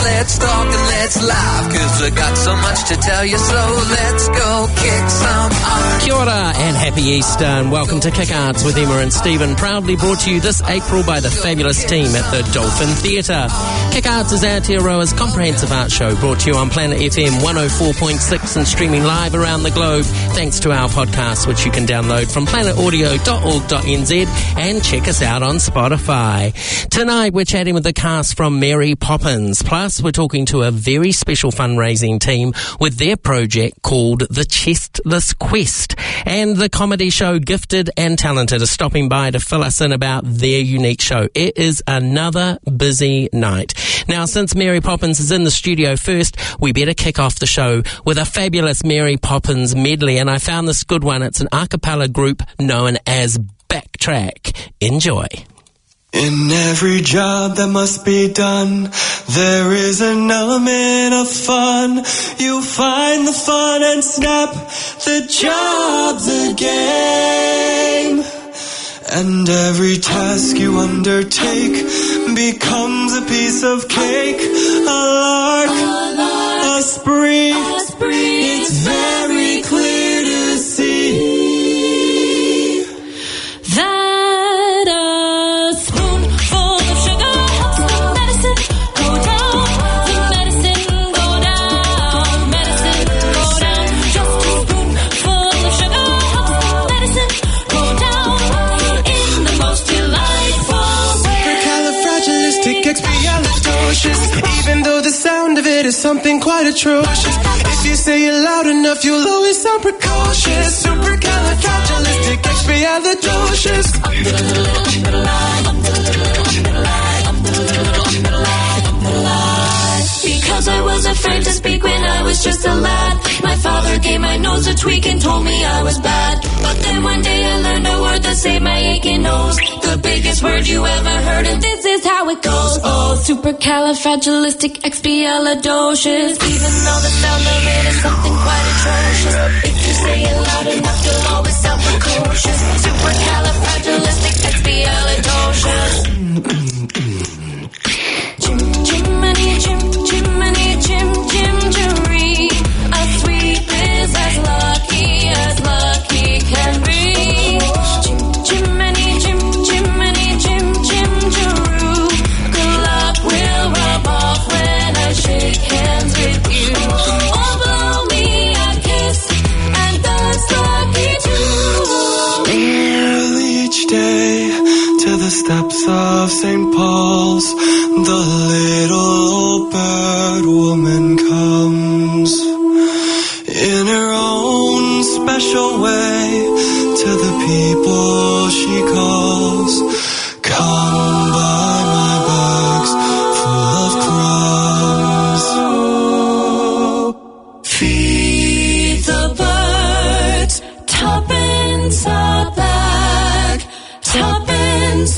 let's talk and let's laugh, 'cause I got so much to tell you, so let's go kick some arts. Kia ora and happy Easter, and welcome to Kick Arts with Emma and Stephen, proudly brought to you this April by the fabulous team at the Dolphin Theatre. Kick Arts is Aotearoa's comprehensive art show, brought to you on Planet FM 104.6 and streaming live around the globe thanks to our podcast, which you can download from planetaudio.org.nz and check us out on Spotify. Tonight we're chatting with the cast from Mary Poppins, plus we're talking to a very special fundraising team with their project called The Chestless Quest, and the comedy show Gifted and Talented are stopping by to fill us in about their unique show. It is another busy night. Now, since Mary Poppins is in the studio first, we better kick off the show with a fabulous Mary Poppins medley, and I found this good one. It's an a cappella group known as Backtrack. Enjoy. In every job that must be done, there is an element of fun. You find the fun and snap, the job's a game. And every task you undertake becomes a piece of cake, a lark, a spree. It's very clear to see that a spoonful of sugar helps the medicine go down. The medicine go down. Medicine go down. Just a spoonful of sugar helps the medicine go down in the most delightful way. Supercalifragilisticexpialidocious. Even though the sound of it is something quite atrocious, if you say it loud enough, you'll always sound precocious. Supercalifragilisticexpialidocious. Because I was afraid to speak when I was just a lad. My father gave my nose a tweak and told me I was bad. But then one day I learned a word that saved my aching nose. The biggest word you ever heard, and this is how it goes. Oh, supercalifragilisticexpialidocious. Even though the sound of it is something quite atrocious, if you say it loud enough, you'll always sound precocious. Supercalifragilisticexpialidocious. Jiminy, Jim-Jim-Jeree. A sweep is as lucky can be. Jiminy, Jim-Jim-Jeroo. Good luck will rub off when I shake hands with you. Or blow me a kiss, and that's lucky too. Early each day to the steps of St. Paul's, the little bird woman comes in her own special way to the people she calls. Come buy my bags full of crumbs. Feed the birds, tuppence a bag. Tuppence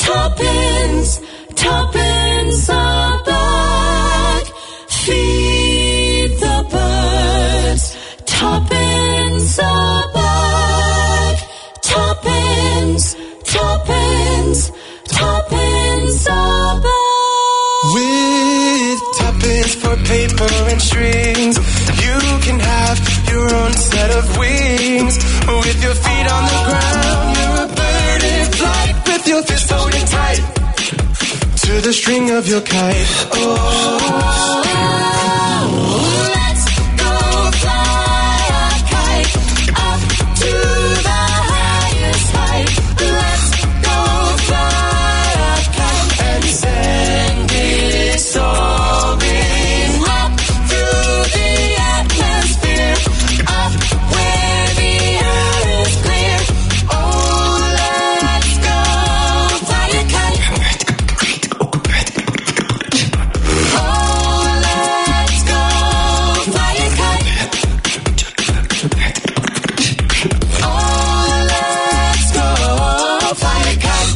a bag. Feed the birds, tuppence a bag. Tuppence a bag. With tuppence for paper and strings, you can have your own set of wings. With your feet on the ground, you're a bird in flight. With your fists holding tight to the string of your kite. Let's go fly a kite up to the highest height. Let's go fly a kite And send it soaring up through the atmosphere, up where the air is clear. Oh, let's go fly a kite. Oh, let's go fly a kite. Oh, let's go fly a kite.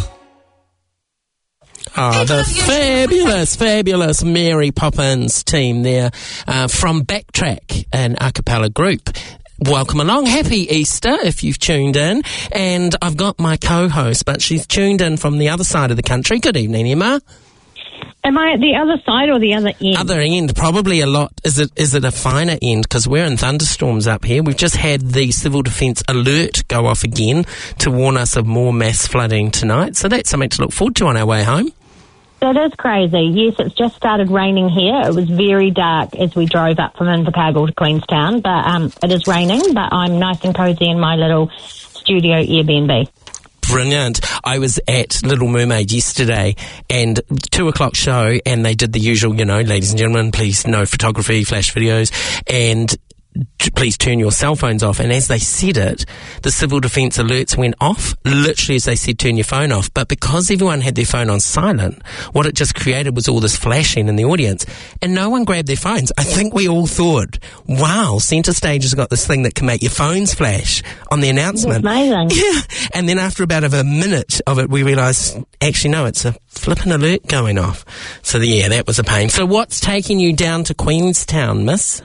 The fabulous Mary Poppins team there from Backtrack, an a cappella group. Welcome along. Happy Easter if you've tuned in. And I've got my co-host, but she's tuned in from the other side of the country. Good evening, Emma. Am I at the other side or the other end? Other end, probably a lot. Is it a finer end? Because we're in thunderstorms up here. We've just had the Civil Defence alert go off again to warn us of more mass flooding tonight. So that's something to look forward to on our way home. That is crazy. Yes, it's just started raining here. It was very dark as we drove up from Invercargill to Queenstown, but it is raining, but I'm nice and cosy in my little studio Airbnb. Brilliant. I was at Little Mermaid yesterday and 2:00 show, and they did the usual, ladies and gentlemen, please no photography, flash videos, and please turn your cell phones off. And as they said it, the Civil Defence alerts went off, literally as they said turn your phone off. But because everyone had their phone on silent, what it just created was all this flashing in the audience, and no one grabbed their phones. I think we all thought, wow, Centre Stage has got this thing that can make your phones flash on the announcement. That's amazing. Yeah. And then after about a minute of it, we realised, actually, no, it's a flippin' alert going off. So, yeah, that was a pain. So what's taking you down to Queenstown, miss?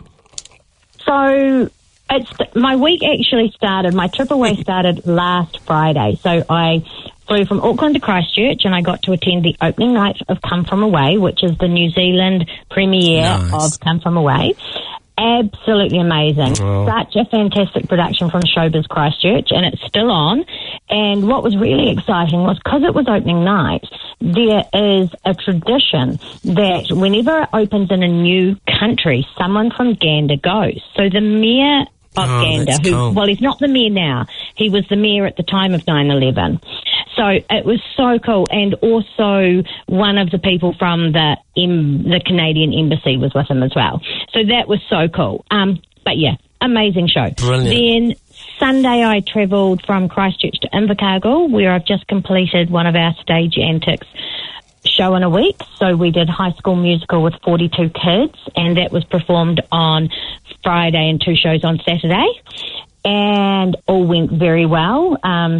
So my week actually started, my trip away started last Friday. So I flew from Auckland to Christchurch, and I got to attend the opening night of Come From Away, which is the New Zealand premiere of Come From Away. Absolutely amazing. Oh. Such a fantastic production from Showbiz Christchurch, and it's still on. And what was really exciting was, because it was opening night, there is a tradition that whenever it opens in a new country, someone from Gander goes. So the mayor of Gander, well, he's not the mayor now. He was the mayor at the time of 9/11. So it was so cool. And also one of the people from the Canadian embassy was with him as well. So that was so cool. But yeah, amazing show. Brilliant. Then Sunday I travelled from Christchurch to Invercargill, where I've just completed one of our Stage Antics show in a week. So we did High School Musical with 42 kids, and that was performed on Friday and 2 shows on Saturday, and all went very well.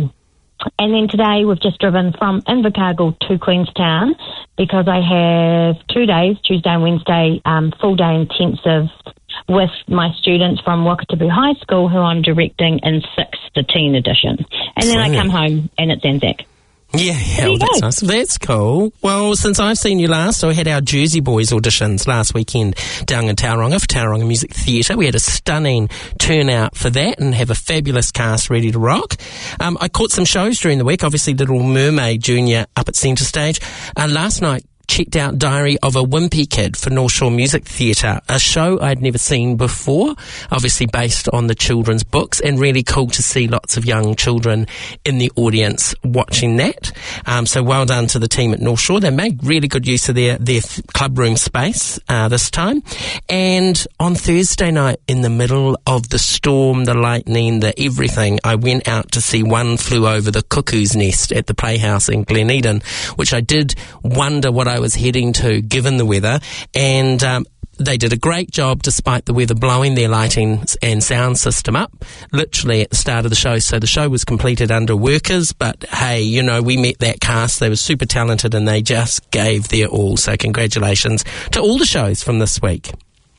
And then today we've just driven from Invercargill to Queenstown, because I have 2 days, Tuesday and Wednesday, full day intensive with my students from Wakatipu High School, who I'm directing in 6, the teen edition. And then I come home and it's Anzac. Yeah, that's nice. That's cool. Well, since I've seen you last, we had our Jersey Boys auditions last weekend down in Tauranga for Tauranga Music Theatre. We had a stunning turnout for that and have a fabulous cast ready to rock. I caught some shows during the week, obviously Little Mermaid Junior up at Centre Stage. Last night, checked out Diary of a Wimpy Kid for North Shore Music Theatre, a show I'd never seen before, obviously based on the children's books, and really cool to see lots of young children in the audience watching that. So well done to the team at North Shore. They made really good use of their club room space this time. And on Thursday night, in the middle of the storm, the lightning, the everything, I went out to see One Flew Over the Cuckoo's Nest at the Playhouse in Glen Eden, which I did wonder what I was heading to given the weather, and they did a great job despite the weather blowing their lighting and sound system up literally at the start of the show. So the show was completed under workers, but hey, we met that cast. They were super talented and they just gave their all. So congratulations to all the shows from this week.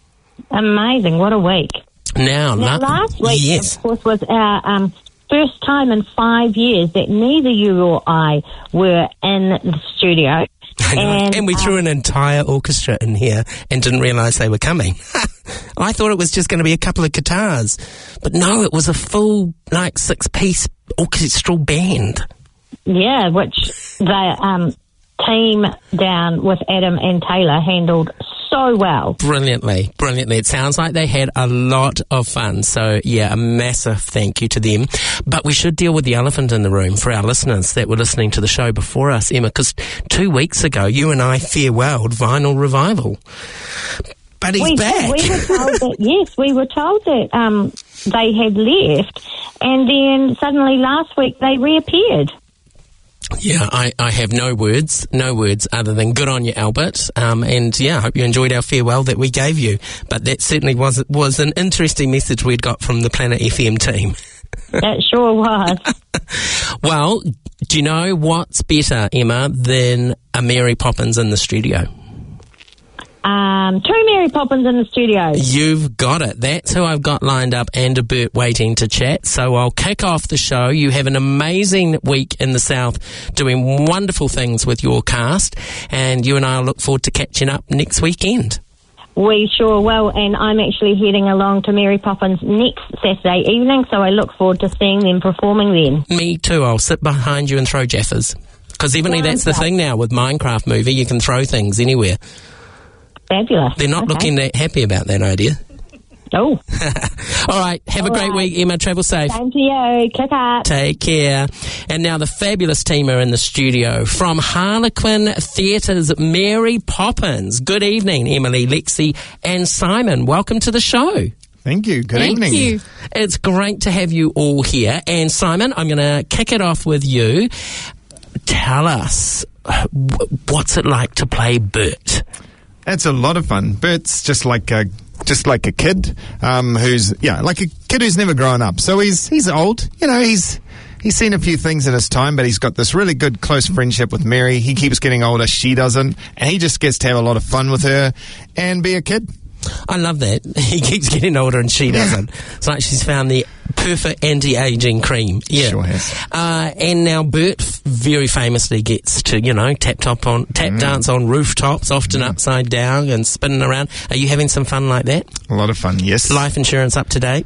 Amazing. What a week. Now last week, yes, of course, was our first time in 5 years that neither you or I were in the studio. And we threw an entire orchestra in here and didn't realise they were coming. I thought it was just going to be a couple of guitars. But no, it was a full, 6-piece orchestral band. Yeah, which the team down with Adam and Taylor handled so well. Brilliantly. It sounds like they had a lot of fun. So, yeah, a massive thank you to them. But we should deal with the elephant in the room for our listeners that were listening to the show before us, Emma, because 2 weeks ago, you and I farewelled Vinyl Revival. But he's back. We were told that, we were told that they had left, and then suddenly last week they reappeared. Yeah, I have no words other than good on you, Albert. And yeah, I hope you enjoyed our farewell that we gave you. But that certainly was an interesting message we'd got from the Planet FM team. That sure was. Well, do you know what's better, Emma, than a Mary Poppins in the studio? Two Mary Poppins in the studio. You've got it. That's who I've got lined up, and a Bert waiting to chat. So I'll kick off the show. You have an amazing week in the South doing wonderful things with your cast, and you and I look forward to catching up next weekend. We sure will, and I'm actually heading along to Mary Poppins next Saturday evening, so I look forward to seeing them performing then. Me too. I'll sit behind you and throw jaffers. Because evidently that's the thing now with Minecraft Movie. You can throw things anywhere. Fabulous. They're not looking that happy about that idea. Oh. All right. Have a great week, Emma. Travel safe. Same to you. Kick up. Take care. And now the fabulous team are in the studio. From Harlequin Theatre's Mary Poppins. Good evening, Emily, Lexi and Simon. Welcome to the show. Thank you. Good evening. Thank you. It's great to have you all here. And Simon, I'm going to kick it off with you. Tell us, what's it like to play Bert? It's a lot of fun. Bert's just like a kid who's like a kid who's never grown up. So he's old. You know, he's seen a few things in his time, but he's got this really good close friendship with Mary. He keeps getting older, she doesn't, and he just gets to have a lot of fun with her and be a kid. I love that. He keeps getting older and she doesn't. It's like she's found the perfect anti-aging cream. Yeah. Sure has. And now Bert very famously gets to, tap dance on rooftops, often upside down and spinning around. Are you having some fun like that? A lot of fun, yes. Life insurance up to date?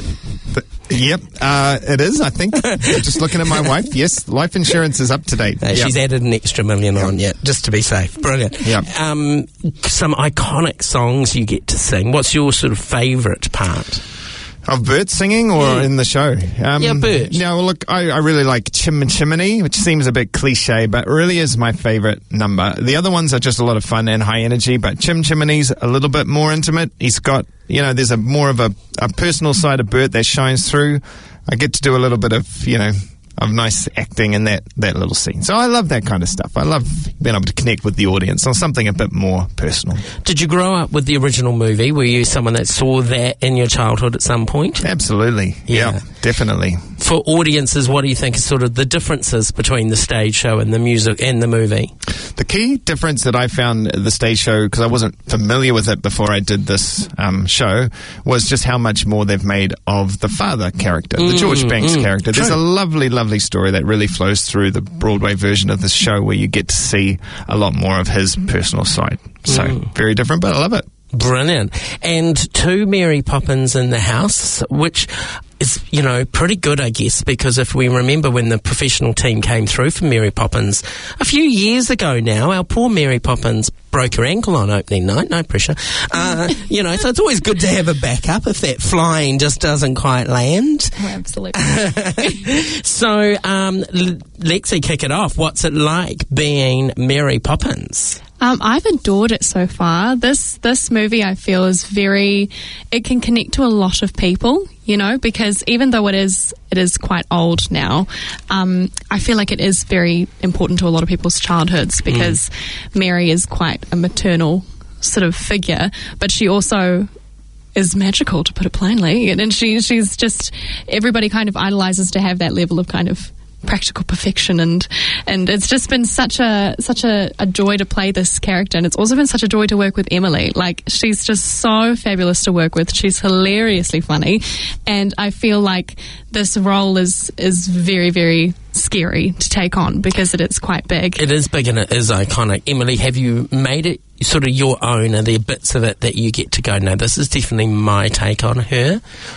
Yep, it is, I think. Just looking at my wife, yes, life insurance is up to date. She's added an extra $1 million on, just to be safe. Brilliant. Yep. Some iconic songs you get to sing. What's your sort of favourite part? Of Bert singing or in the show? Bert. No, well, look, I really like Chimney, which seems a bit cliche, but really is my favourite number. The other ones are just a lot of fun and high energy, but Chimney's a little bit more intimate. He's got, there's a more of a personal side of Bert that shines through. I get to do a little bit of, of nice acting in that little scene. So I love that kind of stuff. I love being able to connect with the audience on something a bit more personal. Did you grow up with the original movie? Were you someone that saw that in your childhood at some point? Absolutely. Yeah, definitely. For audiences, what do you think is sort of the differences between the stage show and the music and the movie? The key difference that I found at the stage show, because I wasn't familiar with it before I did this show, was just how much more they've made of the father character, the George Banks character. There's a lovely story that really flows through the Broadway version of this show where you get to see a lot more of his personal side. So, very different, but I love it. Brilliant. And two Mary Poppins in the house, which is, pretty good, I guess, because if we remember when the professional team came through for Mary Poppins a few years ago now, our poor Mary Poppins broke her ankle on opening night, no pressure. So it's always good to have a backup if that flying just doesn't quite land. Oh, absolutely. So, Lexi, kick it off. What's it like being Mary Poppins? I've adored it so far. This movie, I feel, is it can connect to a lot of people, because even though it is quite old now, I feel like it is very important to a lot of people's childhoods because Mary is quite a maternal sort of figure, but she also is magical, to put it plainly. And she's just, everybody kind of idolizes to have that level of kind of practical perfection, and it's just been such a joy to play this character, and it's also been such a joy to work with Emily. Like, she's just so fabulous to work with. She's hilariously funny, and I feel like this role is very, very scary to take on because it is quite big. It is big and it is iconic. Emily, have you made it sort of your own? Are there bits of it that you get to go, no, this is definitely my take on her?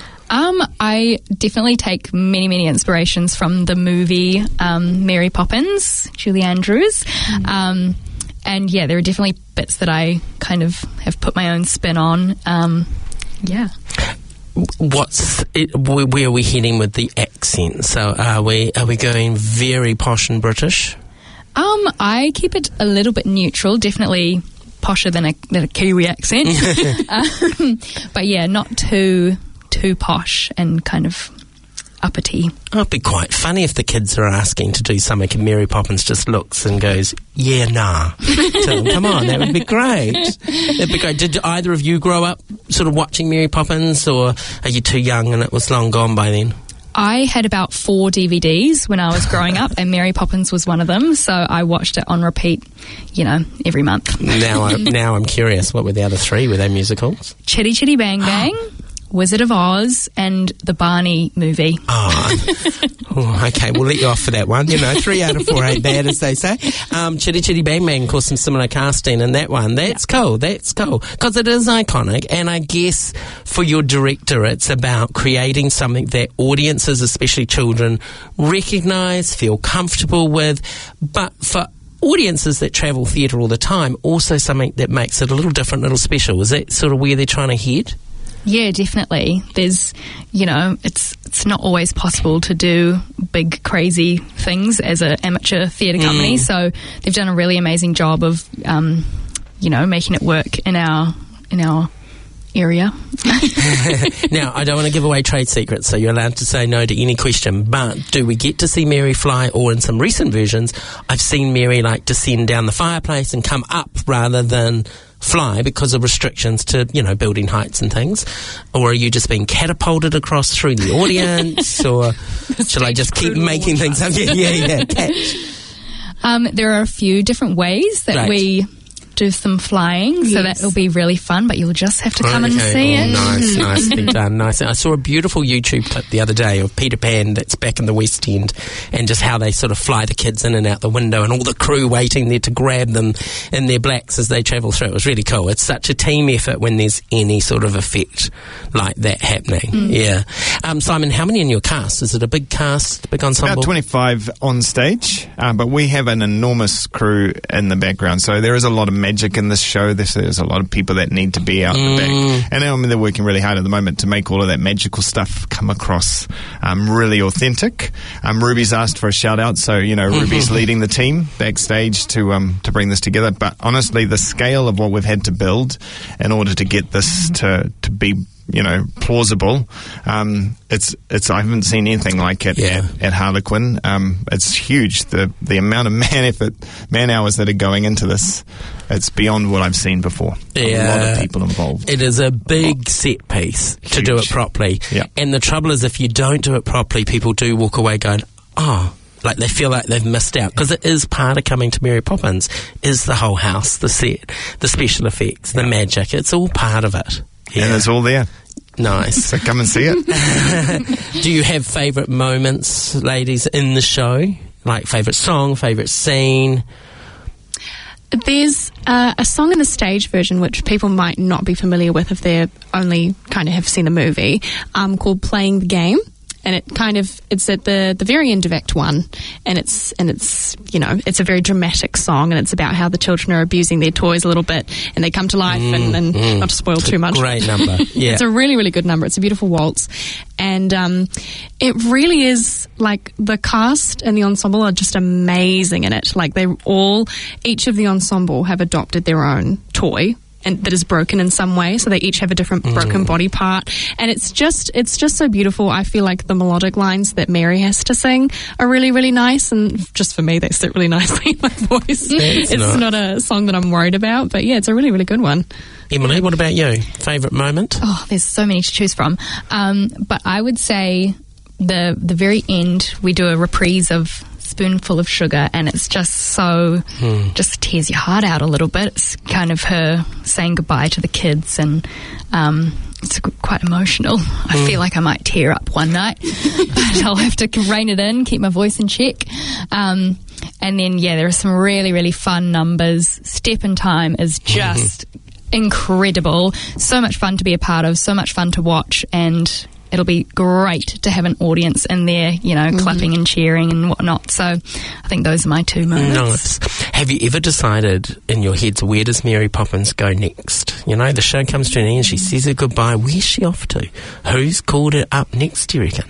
I definitely take many, many inspirations from the movie Mary Poppins, Julie Andrews. And yeah, there are definitely bits that I kind of have put my own spin on. Yeah. Where are we heading with the accent? So are we going very posh and British? I keep it a little bit neutral, definitely posher than a Kiwi accent. But yeah, not too posh and kind of uppity. Oh, it'd be quite funny if the kids are asking to do something and Mary Poppins just looks and goes, yeah, nah. So, come on, that would be great. That'd be great. Did either of you grow up sort of watching Mary Poppins, or are you too young and it was long gone by then? I had about 4 DVDs when I was growing up, and Mary Poppins was one of them. So I watched it on repeat, every month. Now I'm curious. What were the other 3? Were they musicals? Chitty Chitty Bang Bang, Wizard of Oz, and the Barney movie. Oh, okay. We'll let you off for that one. 3 out of 4 ain't bad, as they say. Chitty Chitty Bang Bang, of course, some similar casting in that one. That's cool. That's cool. Because it is iconic. And I guess for your director, it's about creating something that audiences, especially children, recognise, feel comfortable with. But for audiences that travel theatre all the time, also something that makes it a little different, a little special. Is that sort of where they're trying to head? Yeah, definitely. There's, it's not always possible to do big, crazy things as an amateur theatre company. So they've done a really amazing job of, making it work in our area. Now, I don't want to give away trade secrets, so you're allowed to say no to any question, but do we get to see Mary fly, or in some recent versions, I've seen Mary descend down the fireplace and come up rather than fly because of restrictions to, building heights and things? Or are you just being catapulted across through the audience? Or shall I just keep making things up? Yeah, catch. There are a few different ways that we do some flying, so that'll be really fun, but you'll just have to come and see it. Nicely done. Nice. I saw a beautiful YouTube clip the other day of Peter Pan that's back in the West End, and just how they sort of fly the kids in and out the window, and all the crew waiting there to grab them in their blacks as they travel through. It was really cool. It's such a team effort when there's any sort of effect like that happening. Yeah. Simon, how many in your cast? Is it a big cast, big ensemble? About 25 on stage, but we have an enormous crew in the background, so there is a lot of magic in this show. There's a lot of people that need to be out the back, and they're working really hard at the moment to make all of that magical stuff come across really authentic. Ruby's asked for a shout out, so Ruby's leading the team backstage to bring this together. But honestly, the scale of what we've had to build in order to get this to be plausible. It's I haven't seen anything like it at Harlequin. It's huge. The amount of man hours that are going into this, it's beyond what I've seen before. A lot of people involved. It is a big set piece to do it properly. Yeah. And the trouble is, if you don't do it properly, people do walk away going, like they feel like they've missed out, because it is part of coming to Mary Poppins, is the whole house, the set, the special effects, the magic. It's all part of it. Yeah. And it's all there. Nice. So come and see it. Do you have favourite moments, ladies, in the show? Like favourite song, favourite scene? There's a song in the stage version which people might not be familiar with if they only kind of have seen the movie, called Playing the Game. And it's at the very end of Act 1, and it's it's a very dramatic song, and it's about how the children are abusing their toys a little bit, and they come to life, and not to spoil too much. Great number, yeah. It's a really, really good number. It's a beautiful waltz, and it really is, like, the cast and the ensemble are just amazing in it. Like, each of the ensemble have adopted their own toy, and that is broken in some way, so they each have a different broken body part, and it's just so beautiful. I feel like the melodic lines that Mary has to sing are really, really nice, and just for me, they sit really nicely in my voice. It's not a song that I'm worried about, but yeah, it's a really, really good one. Emily, what about you? Favourite moment? Oh, there's so many to choose from, but I would say the very end, we do a reprise of Spoonful of Sugar, and it's just so just tears your heart out a little bit. It's kind of her saying goodbye to the kids, and it's quite emotional. I feel like I might tear up one night, but I'll have to rein it in, keep my voice in check. And then there are some really, really fun numbers. Step in Time is just incredible. So much fun to be a part of, so much fun to watch, and it'll be great to have an audience in there, clapping and cheering and whatnot. So I think those are my 2 moments. Nice. Have you ever decided in your heads, where does Mary Poppins go next? The show comes to an end, she says her goodbye. Where's she off to? Who's called it up next, do you reckon?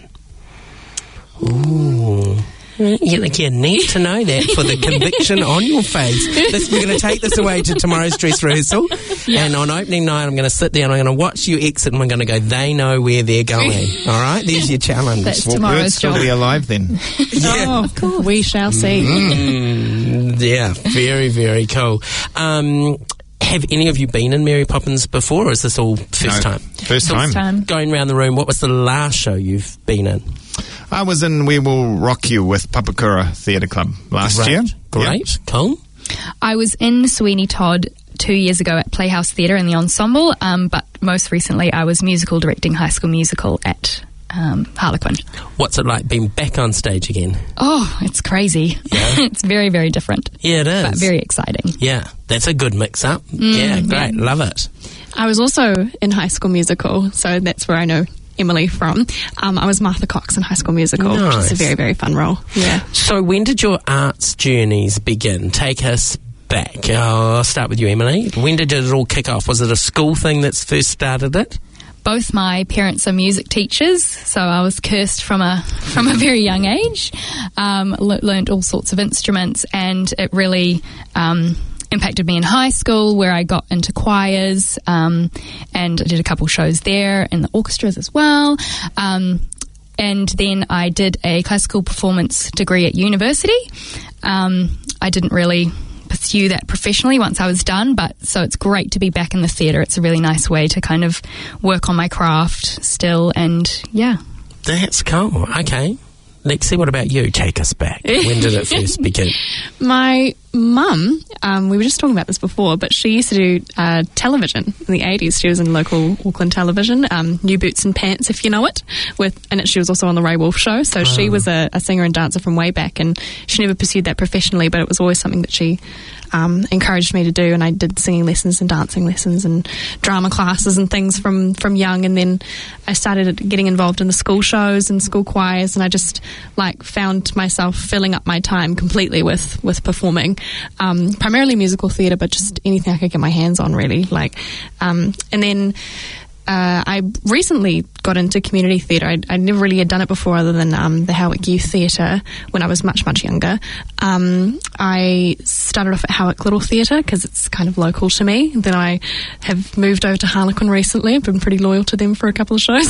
Ooh. You need to know that for the conviction on your face. We're going to take this away to tomorrow's dress rehearsal, and on opening night I'm going to sit there and I'm going to watch you exit, and we're going to go, they know where they're going. All right, there's your challenge. That's tomorrow's job. We'll be alive then. Oh, of course. We shall see. Yeah, very, very cool. Have any of you been in Mary Poppins before, or is this all first time? First time. Going around the room, what was the last show you've been in? I was in We Will Rock You with Papakura Theatre Club last year. Great. Cool. I was in Sweeney Todd 2 years ago at Playhouse Theatre in the ensemble, but most recently I was musical directing High School Musical at Harlequin. What's it like being back on stage again? Oh, it's crazy. Yeah. It's very, very different. Yeah, it is. But very exciting. Yeah, that's a good mix-up. Yeah, great. Love it. I was also in High School Musical, so that's where I know Emily from. I was Martha Cox in High School Musical, which is a very, very fun role. Yeah. So when did your arts journeys begin? Take us back. I'll start with you, Emily. When did it all kick off? Was it a school thing that's first started it? Both my parents are music teachers, so I was cursed from a very young age. Learned all sorts of instruments, and it really impacted me in high school, where I got into choirs, and I did a couple shows there, and the orchestras as well. And then I did a classical performance degree at university. I didn't really pursue that professionally once I was done, but so it's great to be back in the theatre. It's a really nice way to kind of work on my craft still, and yeah. That's cool. Okay. Lexi, what about you? Take us back. When did it first begin? My mum, we were just talking about this before, but she used to do television in the 80s. She was in local Auckland television, New Boots and Pants, if you know it. She was also on the Ray Wolf Show. So she was a singer and dancer from way back, and she never pursued that professionally, but it was always something that she encouraged me to do. And I did singing lessons and dancing lessons and drama classes and things from young. And then I started getting involved in the school shows and school choirs, and I just found myself filling up my time completely with performing. Primarily musical theatre, but just anything I could get my hands on, really. And then I recently got into community theatre. I never really had done it before, other than the Howick Youth Theatre when I was much, much younger. I started off at Howick Little Theatre because it's kind of local to me. Then I have moved over to Harlequin recently. I've been pretty loyal to them for a couple of shows.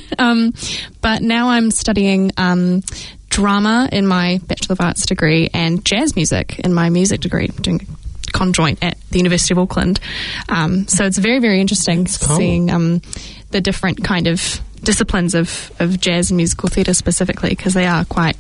But now I'm studying drama in my Bachelor of Arts degree and jazz music in my music degree. I'm doing conjoint at the University of Auckland. So it's very, very interesting seeing the different kind of disciplines of jazz and musical theatre specifically, because they are quite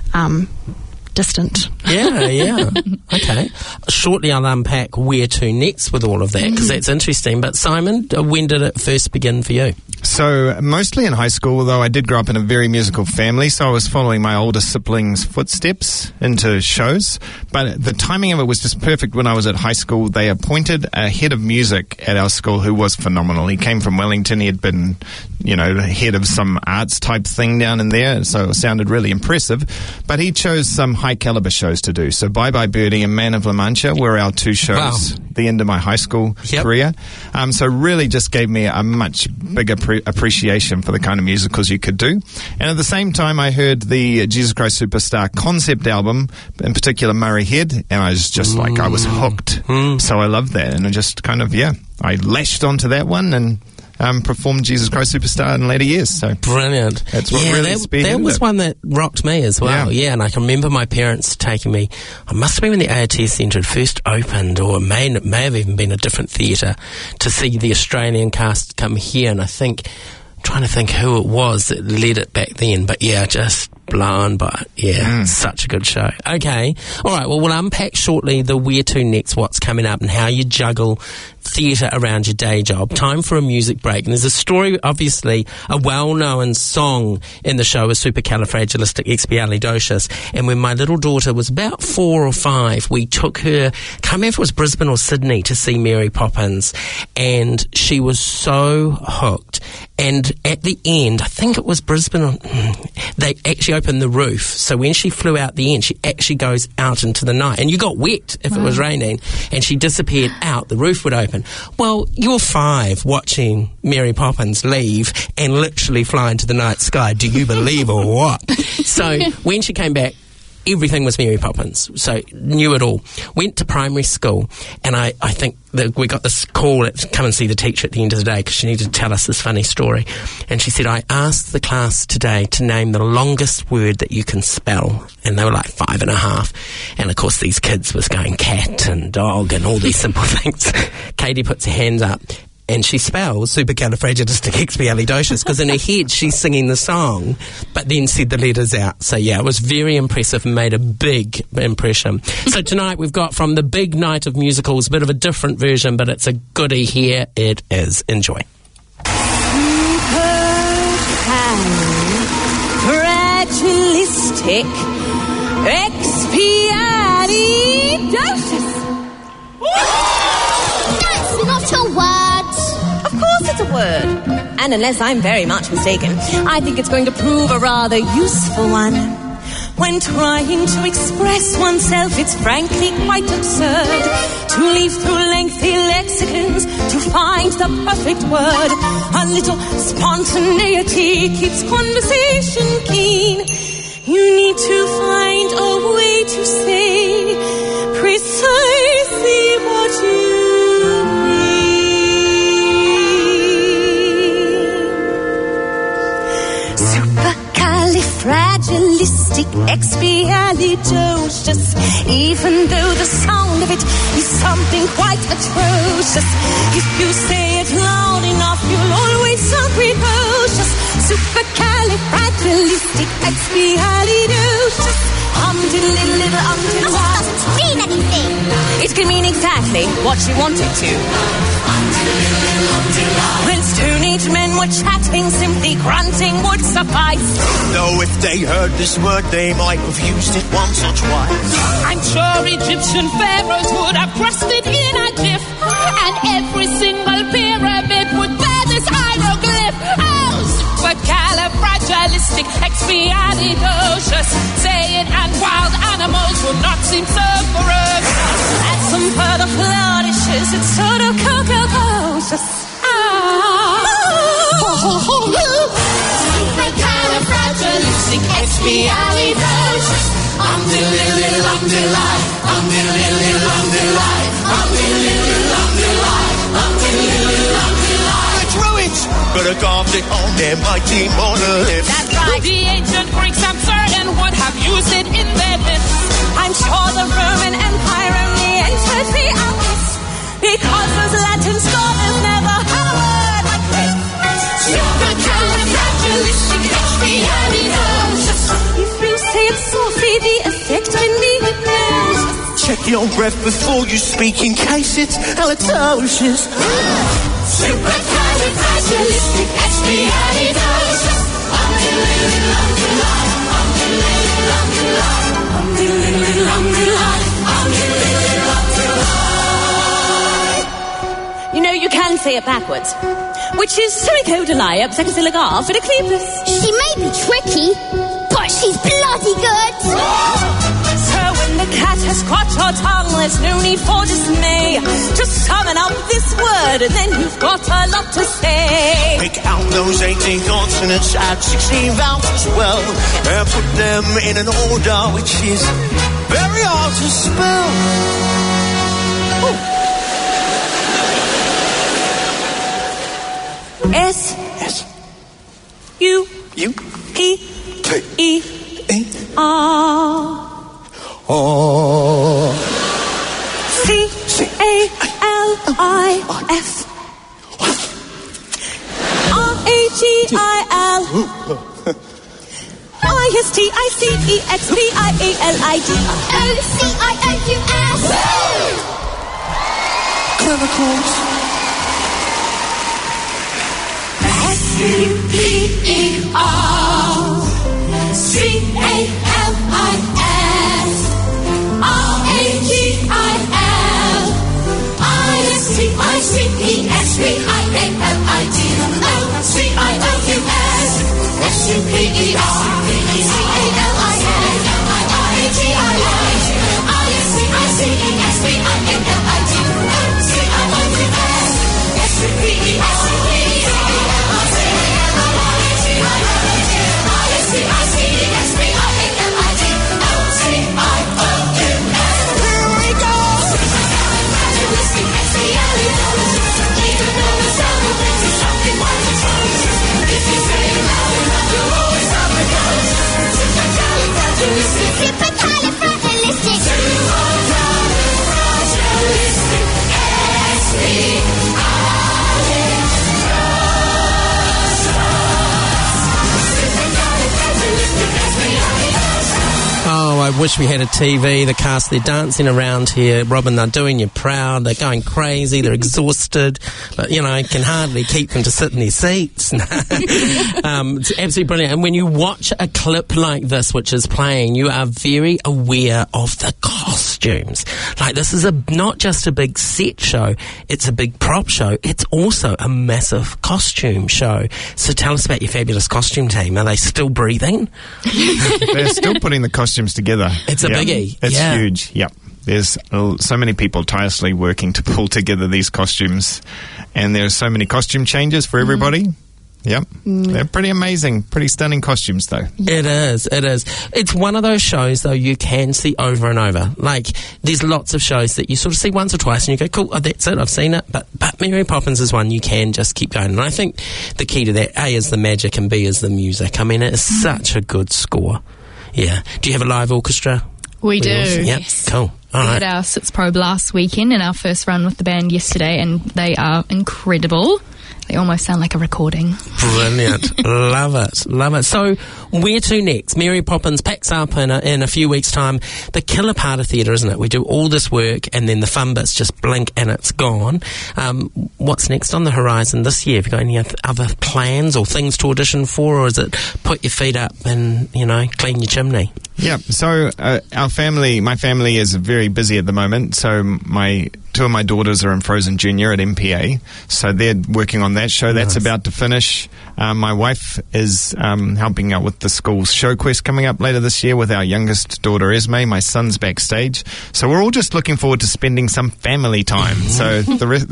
distant. Yeah. Okay. Shortly I'll unpack where to next with all of that, because that's interesting. But Simon, when did it first begin for you? So, mostly in high school, although I did grow up in a very musical family, so I was following my older siblings' footsteps into shows. But the timing of it was just perfect. When I was at high school, they appointed a head of music at our school who was phenomenal. He came from Wellington. He had been, head of some arts type thing down in there, so it sounded really impressive. But he chose some high caliber shows to do. So, Bye Bye Birdie and Man of La Mancha were our two shows at the end of my high school career. So, really just gave me a much bigger appreciation for the kind of musicals you could do. And at the same time, I heard the Jesus Christ Superstar concept album, in particular Murray Head, and I was just I was hooked. So I loved that, and I just kind of I latched onto that one and performed Jesus Christ Superstar in later years. So brilliant. That's what really spearheaded that was it. one that rocked me as well. Yeah, and I can remember my parents taking me. It must have been when the ARTS Centre had first opened, or it may have even been a different theatre, to see the Australian cast come here. And I'm trying to think who it was that led it back then. But just blown by it. Such a good show. Okay. All right. Well, we'll unpack shortly the where to next, what's coming up, and how you juggle theatre around your day job. Time for a music break. And there's a story, obviously, a well-known song in the show is Supercalifragilisticexpialidocious. And when my little daughter was about 4 or 5, we took her, can't remember if it was Brisbane or Sydney, to see Mary Poppins. And she was so hooked. And at the end, I think it was Brisbane, they actually opened the roof. So when she flew out the end, she actually goes out into the night. And you got wet if it was raining. And she disappeared out. The roof would open. Well, you're 5 watching Mary Poppins leave and literally fly into the night sky. Do you believe or what? So when she came back, everything was Mary Poppins. So knew it all. Went to primary school, and I think that we got this call to come and see the teacher at the end of the day because she needed to tell us this funny story. And she said, I asked the class today to name the longest word that you can spell. And they were like 5.5. And of course these kids was going cat and dog and all these simple things. Katie puts her hands up and she spells supercalifragilisticexpialidocious because in her head she's singing the song, but then said the letters out. So yeah, it was very impressive and made a big impression. So tonight we've got from the big night of musicals, a bit of a different version, but it's a goodie. Here it is. Enjoy. Fragilistic expialidocious. That's not a word. Of course it's a word. And unless I'm very much mistaken, I think it's going to prove a rather useful one. When trying to express oneself, it's frankly quite absurd to leaf through lengthy lexicons to find the perfect word. A little spontaneity keeps conversation keen. You need to find a way to say precisely what you mean. Supercalifragilisticexpialidocious. Even though the sound of it is something quite atrocious, if you say it loud enough, you'll always sound precocious. Supercalifragilisticexpialidocious. That doesn't mean anything. It can mean exactly what you want it to. When Stone Age men were chatting, simply grunting would suffice. Though if they heard this word, they might have used it once or twice. I'm sure Egyptian pharaohs would have crossed it in a jiff, and every single pyramid would bear this hieroglyph. Oh, supercalifragilisticexpialidocious. Say it and wild animals will not seem so ferocious. Add some further flourishes, it's sort of cocoa-cautious. Supercalifragilisticexpialidocious. Druids could have carved it on their mighty monoliths. That's right. The ancient Greeks, I'm certain, would have used it in their myths. I'm sure the Roman Empire only entered the Alps because those Latin scholars never had a word like this. Supercalifragilisticexpialidocious. If you say it softly, the effect can be hypnosis. Check your breath before you speak in case it's halitosis. Supercalifragilisticexpialidocious. You know, you can say it backwards, which is Sumicodalaya Psecasilagar Philoclepus. She may be tricky, but she's bloody good. So when the cat has caught your tongue, there's no need for dismay. Just summon up this word, and then you've got a lot to say. Pick out those 18 consonants, add 16 vowels as well, and put them in an order which is very hard to spell. S U P E R C A L I F R A G I L I S T I C E X P I A L I D O C I O U S. Clever calls. S-U-P-E-R C-A-L-I-S R-A-G-I-L I-S-T-I-C-E-S-P-I-A-L-I-D O-C-I-O-U-S S-U-P-E-R C-A-L-I-S I-S-T-I-C-E-S-P-I-A-L-I-D O-C-I-O-U-S S-U-P-E-R Here we go! wish we had a TV. The cast, they're dancing around here. Robin, they're doing you proud. They're going crazy. They're exhausted. But, you know, can hardly keep them to sit in their seats. It's absolutely brilliant. And when you watch a clip like this, which is playing, you are very aware of the costumes. Like, this is not just a big set show. It's a big prop show. It's also a massive costume show. So tell us about your fabulous costume team. Are they still breathing? They're still putting the costumes together. It's a biggie. It's huge. Yep. There's so many people tirelessly working to pull together these costumes, and there's so many costume changes for everybody. Yep. They're pretty amazing, pretty stunning costumes, though. It is. It's one of those shows, though, you can see over and over. Like, there's lots of shows that you sort of see once or twice and you go, cool, that's it, I've seen it. But Mary Poppins is one you can just keep going. And I think the key to that, A, is the magic, and B, is the music. I mean, it is such a good score. Yeah. Do you have a live orchestra? We do. Yep. Yes. Cool. We had our Sits Probe last weekend and our first run with the band yesterday, and they are incredible. They almost sound like a recording. Brilliant. Love it. So, where to next? Mary Poppins packs up in a few weeks' time. The killer part of theatre, isn't it? We do all this work and then the fun bits just blink and it's gone. What's next on the horizon this year? Have you got any other plans or things to audition for, or is it put your feet up and, you know, clean your chimney? Yeah, so my family is very busy at the moment. So two of my daughters are in Frozen Junior at MPA, so they're working on that show. That's about to finish. My wife is helping out with the school's show quest coming up later this year with our youngest daughter Esme. My son's backstage. So we're all just looking forward to spending some family time. So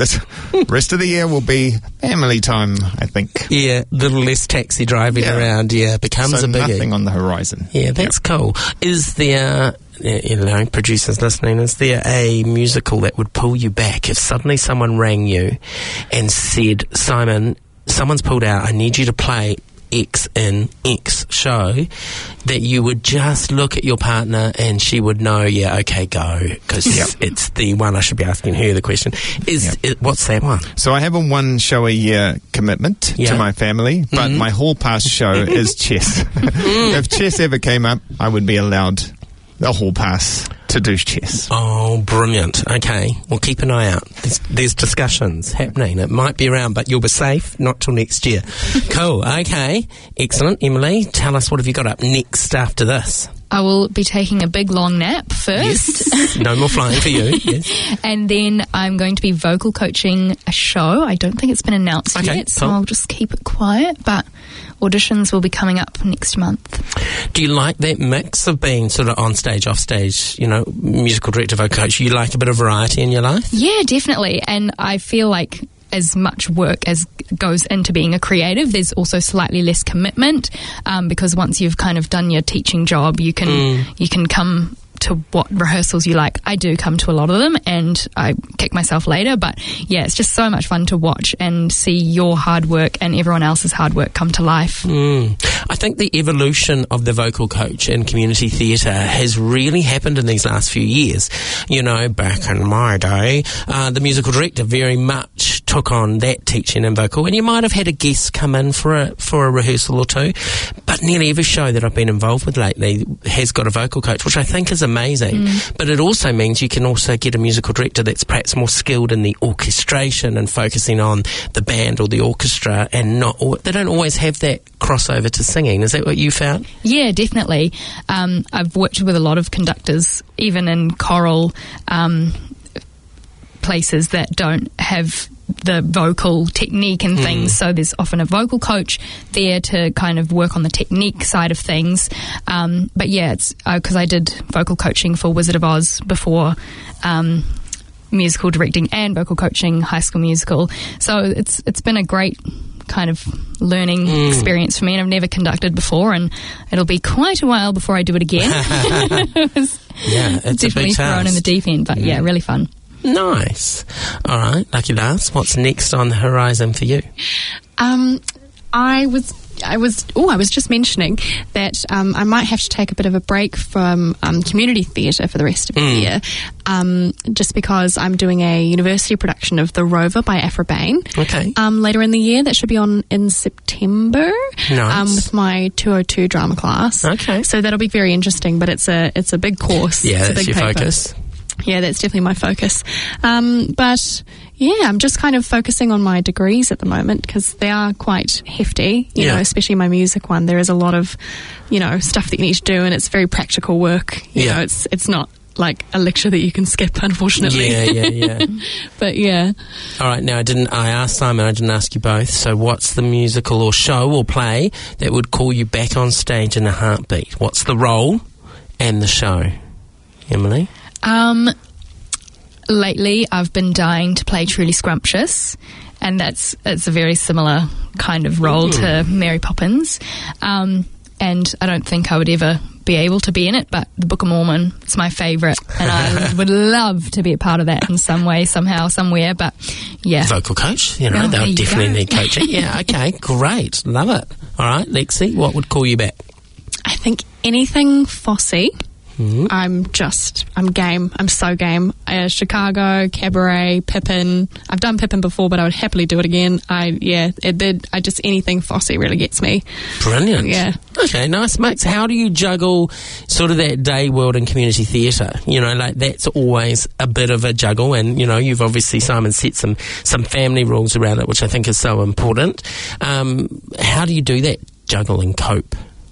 the rest of the year will be family time, I think. Yeah, a little less taxi driving around. Yeah, becomes a biggie. Nothing on the horizon. Yeah, that's cool. Is there, you know, producers listening, is there a musical that would pull you back if suddenly someone rang you and said, Simon, someone's pulled out, I need you to play X in X show, that you would just look at your partner and she would know, yeah, okay, go, because it's the one I should be asking her the question. What's that one? So I have a 1 show a year commitment to my family, but my hall pass show is chess. If chess ever came up, I would be allowed the hall pass to do chess. Oh, brilliant. Okay, well, keep an eye out. There's discussions happening. It might be around, but you'll be safe. Not till next year. Cool. Okay, excellent. Emily, tell us, what have you got up next after this? I will be taking a big long nap first. Yes. No more flying for you. Yes. And then I'm going to be vocal coaching a show. I don't think it's been announced yet, so I'll just keep it quiet. But auditions will be coming up next month. Do you like that mix of being sort of on stage, off stage, you know, musical director, vocal coach? You like a bit of variety in your life? Yeah, definitely. And I feel like as much work as goes into being a creative, there's also slightly less commitment, because once you've kind of done your teaching job, you can come to what rehearsals you like. I do come to a lot of them and I kick myself later, but yeah, it's just so much fun to watch and see your hard work and everyone else's hard work come to life. I think the evolution of the vocal coach in community theatre has really happened in these last few years. You know, back in my day, the musical director very much took on that teaching and vocal, and you might have had a guest come in for a rehearsal or two, but nearly every show that I've been involved with lately has got a vocal coach, which I think is amazing. But it also means you can also get a musical director that's perhaps more skilled in the orchestration and focusing on the band or the orchestra, and they don't always have that crossover to singing. Is that what you found? Yeah, definitely. I've worked with a lot of conductors, even in choral places that don't have the vocal technique and things, so there's often a vocal coach there to kind of work on the technique side of things. But yeah, it's because I did vocal coaching for Wizard of Oz before musical directing and vocal coaching High School Musical, so it's been a great kind of learning experience for me, and I've never conducted before, and it'll be quite a while before I do it again. It's definitely thrown in the deep end, but yeah, really fun. Nice. All right, Lucky Lars, what's next on the horizon for you? I was I was just mentioning that I might have to take a bit of a break from community theatre for the rest of the year, just because I'm doing a university production of The Rover by Aphra Bain. Okay. Later in the year, that should be on in September. Nice. With my 202 drama class. Okay. So that'll be very interesting, but it's a big course. Yeah, it's a that's big your paper. focus. Yeah, that's definitely my focus. But yeah, I'm just kind of focusing on my degrees at the moment because they are quite hefty, you know, especially my music one. There is a lot of, stuff that you need to do, and it's very practical work. You know, it's not like a lecture that you can skip, unfortunately. Yeah. But yeah. All right, now I asked Simon, I didn't ask you both, so what's the musical or show or play that would call you back on stage in a heartbeat? What's the role and the show? Emily? Lately, I've been dying to play Truly Scrumptious, and it's a very similar kind of role to Mary Poppins. And I don't think I would ever be able to be in it, but the Book of Mormon, it's my favourite, and I would love to be a part of that in some way, somehow, somewhere. But yeah, vocal coach, they'll definitely need coaching. Yeah, okay, great, love it. All right, Lexi, what would call you back? I think anything Fosse. I'm game. I'm so game. Chicago, Cabaret, Pippin. I've done Pippin before, but I would happily do it again. Anything Fosse really gets me. Brilliant. Yeah. Okay, nice, mate. So how do you juggle sort of that day world and community theatre? That's always a bit of a juggle, and, you've obviously, Simon, set some family rules around it, which I think is so important. How do you do that juggle and cope?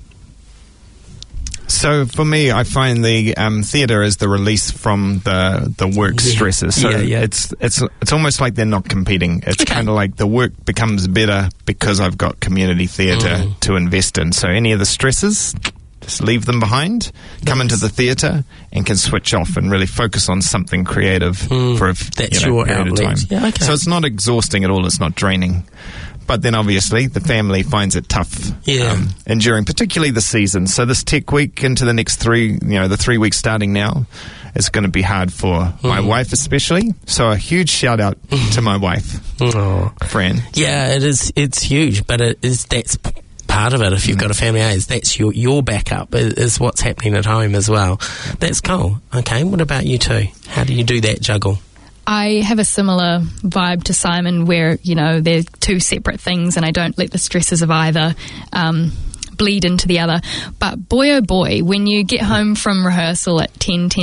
So for me, I find the theatre is the release from the work stresses. So it's almost like they're not competing. It's kind of like the work becomes better because I've got community theatre to invest in. So any of the stresses, just leave them behind, come into the theatre, and can switch off and really focus on something creative for a period of time. Yeah, okay. So it's not exhausting at all. It's not draining. But then obviously the family finds it tough enduring, particularly the season. So this tech week into the next the 3 weeks starting now, is going to be hard for my wife especially. So a huge shout out to my wife, Fran. Yeah, it is. It's huge, but that's part of it. If you've got a family, that's your backup is what's happening at home as well. That's cool. Okay, what about you two? How do you do that juggle? I have a similar vibe to Simon where, they're two separate things and I don't let the stresses of either bleed into the other. But boy, oh boy, when you get home from rehearsal at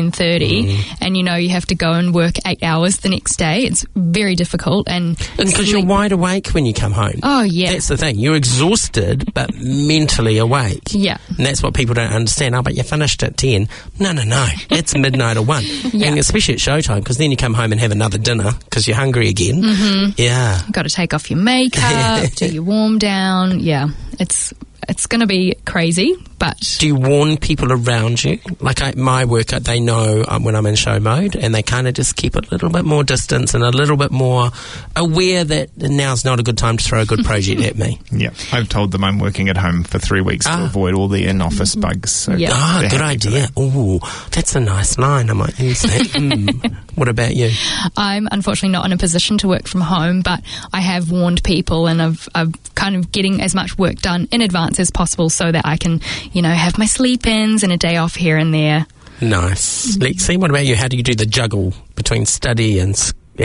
10:30 and you have to go and work 8 hours the next day, it's very difficult. And because you're wide awake when you come home. Oh, yeah. That's the thing. You're exhausted, but mentally awake. Yeah. And that's what people don't understand. Oh, but you finished at 10. No. It's midnight or 1. Yeah. And especially at showtime, because then you come home and have another dinner because you're hungry again. Yeah. You've got to take off your makeup, do your warm down. Yeah. It's going to be crazy, but... Do you warn people around you? Like my work, they know when I'm in show mode, and they kind of just keep a little bit more distance and a little bit more aware that now's not a good time to throw a good project at me. Yeah, I've told them I'm working at home for 3 weeks to avoid all the in-office bugs. So good idea. Oh, that's a nice line. I might use that. What about you? I'm unfortunately not in a position to work from home, but I have warned people, and I've kind of getting as much work done in advance as possible so that I can, have my sleep-ins and a day off here and there. Nice. Lexi, what about you? How do you do the juggle between study and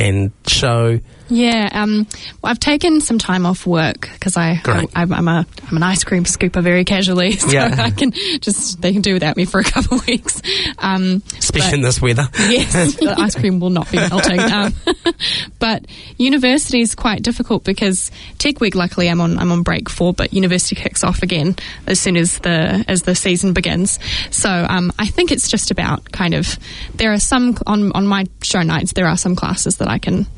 show? Yeah, I've taken some time off work because I'm an ice cream scooper very casually, so I can they can do without me for a couple of weeks. Especially in this weather. Yes, the ice cream will not be melting. But university is quite difficult because Tech Week, luckily, I'm on break for, but university kicks off again as soon as the season begins. So I think it's just about there are some on my show nights. There are some classes that I can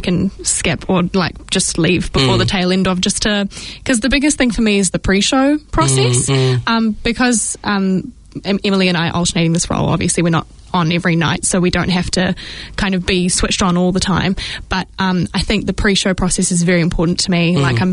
skip or just leave before the tail end of because the biggest thing for me is the pre-show process. Because Emily and I are alternating this role. Obviously, we're not on every night, so we don't have to kind of be switched on all the time. But I think the pre-show process is very important to me. I'm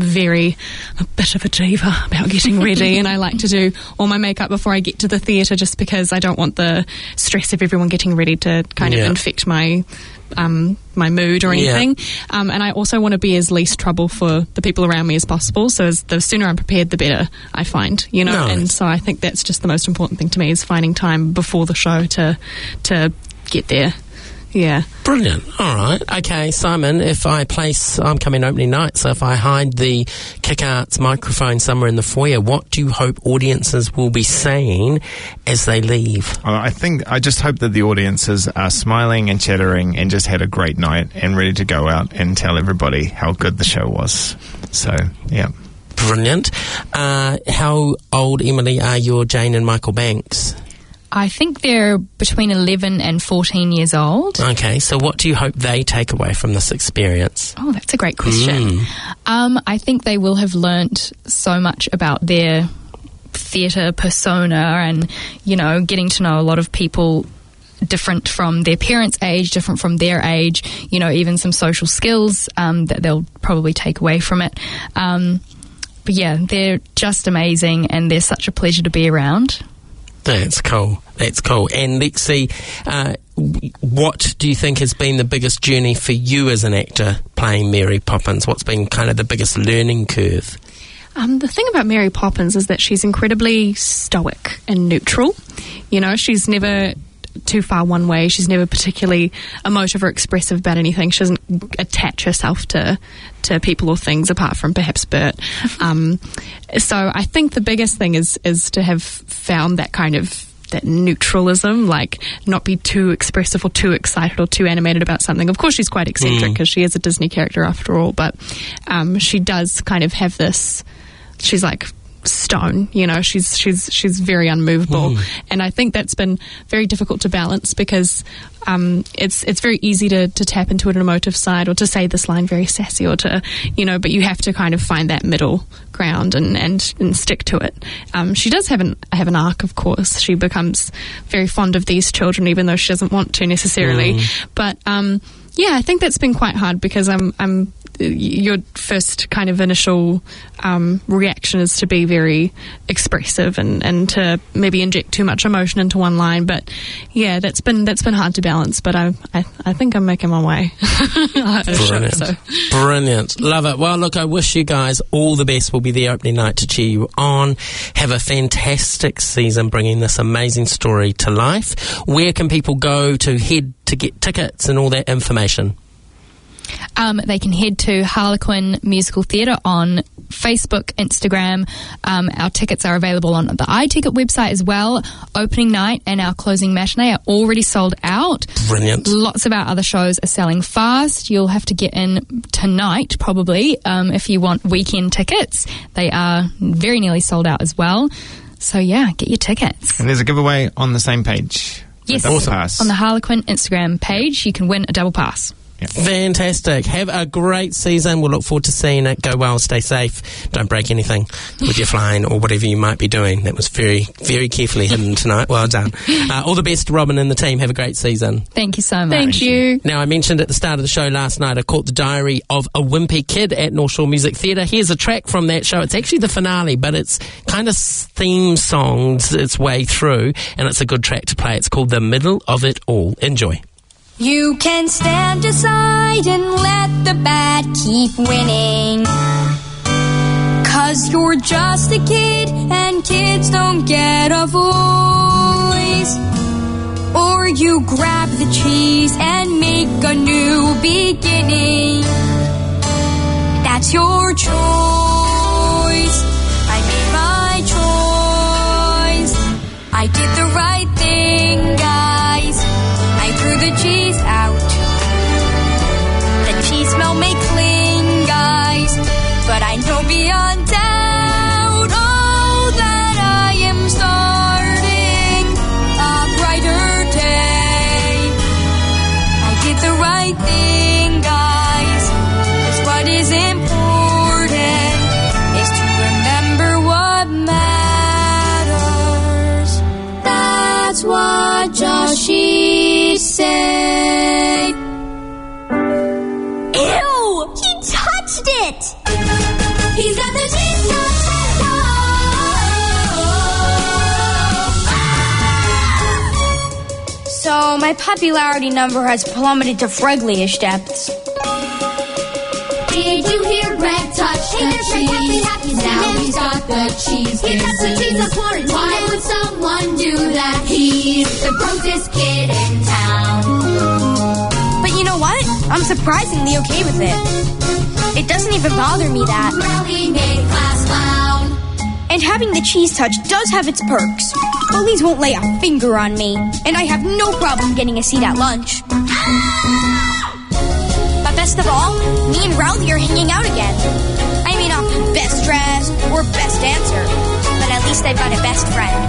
a bit of a diva about getting ready, and I like to do all my makeup before I get to the theatre, just because I don't want the stress of everyone getting ready to kind of infect my my mood or anything. And I also want to be as least trouble for the people around me as possible. So the sooner I'm prepared, the better, I find, you know. Nice. And so I think that's just the most important thing to me, is finding time before the show to get there. Yeah. Brilliant. All right. Okay, Simon, I'm coming opening night, so if I hide the Kick Arts microphone somewhere in the foyer, what do you hope audiences will be saying as they leave? I just hope that the audiences are smiling and chattering and just had a great night and ready to go out and tell everybody how good the show was. So, yeah. Brilliant. How old, Emily, are your Jane and Michael Banks? I think they're between 11 and 14 years old. Okay, so what do you hope they take away from this experience? Oh, that's a great question. I think they will have learnt so much about their theatre persona and, you know, getting to know a lot of people different from their parents' age, different from their age, you know, even some social skills that they'll probably take away from it. But yeah, they're just amazing and they're such a pleasure to be around. That's cool. That's cool. And let's see, what do you think has been the biggest journey for you as an actor playing Mary Poppins? What's been kind of the biggest learning curve? The thing about Mary Poppins is that she's incredibly stoic and neutral. You know, she's never too far one way. She's never particularly emotive or expressive about anything. She doesn't attach herself to people or things apart from perhaps Bert. So I think the biggest thing is to have found that kind of that neutralism, like not be too expressive or too excited or too animated about something. Of course she's quite eccentric because she is a Disney character after all, but she does kind of have this, she's like stone, you know, she's very unmovable. And I think that's been very difficult to balance because it's very easy to tap into an emotive side or to say this line very sassy or to, you know, but you have to kind of find that middle ground and stick to it. She does have an arc, of course. She becomes very fond of these children even though she doesn't want to necessarily. But yeah, I think that's been quite hard because your first kind of initial reaction is to be very expressive and to maybe inject too much emotion into one line. But yeah, that's been hard to balance. But I think I'm making my way. Brilliant. Brilliant. Love it. Well, look, I wish you guys all the best. We'll be there opening night to cheer you on. Have a fantastic season bringing this amazing story to life. Where can people go to head to get tickets and all that information? They can head to Harlequin Musical Theatre on Facebook, Instagram. Our tickets are available on the iTicket website as well. Opening night and our closing matinee are already sold out. Brilliant. Lots of our other shows are selling fast. You'll have to get in tonight, probably, if you want weekend tickets. They are very nearly sold out as well. So, yeah, get your tickets. And there's a giveaway on the same page. Yes, Pass. on the Harlequin Instagram page, you can win a double pass. Yep. Fantastic. Have a great season. We'll look forward to seeing it. Go well, stay safe. Don't break anything with your flying or whatever you might be doing. That was very, very carefully hidden tonight. Well done. All the best, Robin and the team. Have a great season. Thank you so much. Thank you. Now, I mentioned at the start of the show last night, I caught the diary of a wimpy kid at North Shore Music Theatre. Here's a track from that show. It's actually the finale, but it's kind of theme songs its way through, and it's a good track to play. It's called The Middle of It All. Enjoy. You can stand aside and let the bad keep winning. 'Cause you're just a kid and kids don't get a voice. Or you grab the cheese and make a new beginning. That's your choice. I made my choice. I did the right thing, guys. I threw the cheese out. The cheese smell may cling, guys, but I know beyond doubt, oh, that I am starting a brighter day. I did the right thing, guys, 'cause what is important is to remember what matters. That's what Joshi said. Ew! He touched it! He's got the cheese touch. So My popularity number has plummeted to Fregley-ish depths. Did you hear Greg touch the cheese? Now he's got the cheese disease. Why would someone do that? He's the grossest kid in town. But you know what? I'm surprisingly okay with it. It doesn't even bother me that. Rally made class clown. And having the cheese touch does have its perks. Bullies won't lay a finger on me, and I have no problem getting a seat at lunch. But best of all, me and Rowley are hanging out again. I may not be best dressed or best dancer, but at least I've got a best friend.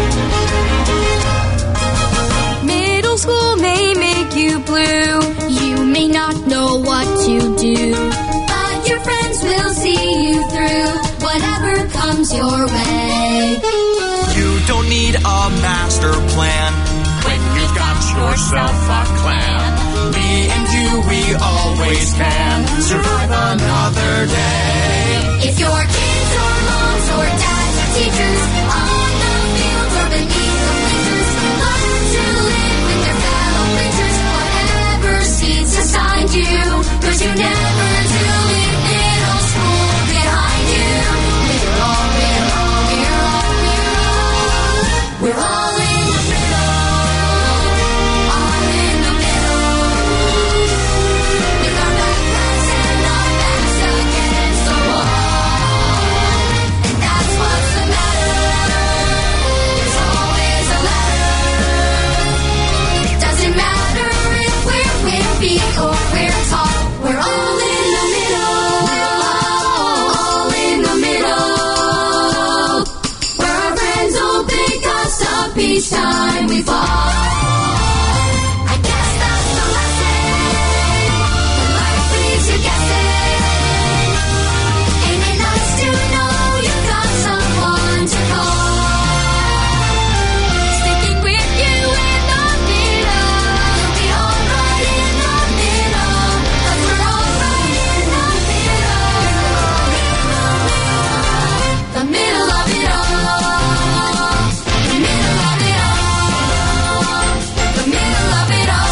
Middle school may make you blue. You may not know what to do, but your friends will see you through whatever comes your way. You don't need a master plan when you've got yourself a clan. Me and you, we always can survive another day. If your kids or moms or dads or teachers on the fields or beneath the bleachers learn to live with their fellow creatures, whatever seats assigned you, 'cause you never do leave middle school behind you. We're all in the middle, all in the middle, with our backpacks and our backs against the wall. And that's what's the matter, there's always a ladder. It doesn't matter if we're wimpy or we're tall, we're all in the middle, all in the middle, where our friends will pick us up each time we fall. I guess that's the lesson, when life leaves you guessing. Ain't it nice to know you've got someone to call? Sticking with you in the middle, you'll be alright in the middle, 'cause we're alright in the middle, the middle of it all. The middle of it all. The middle of it all.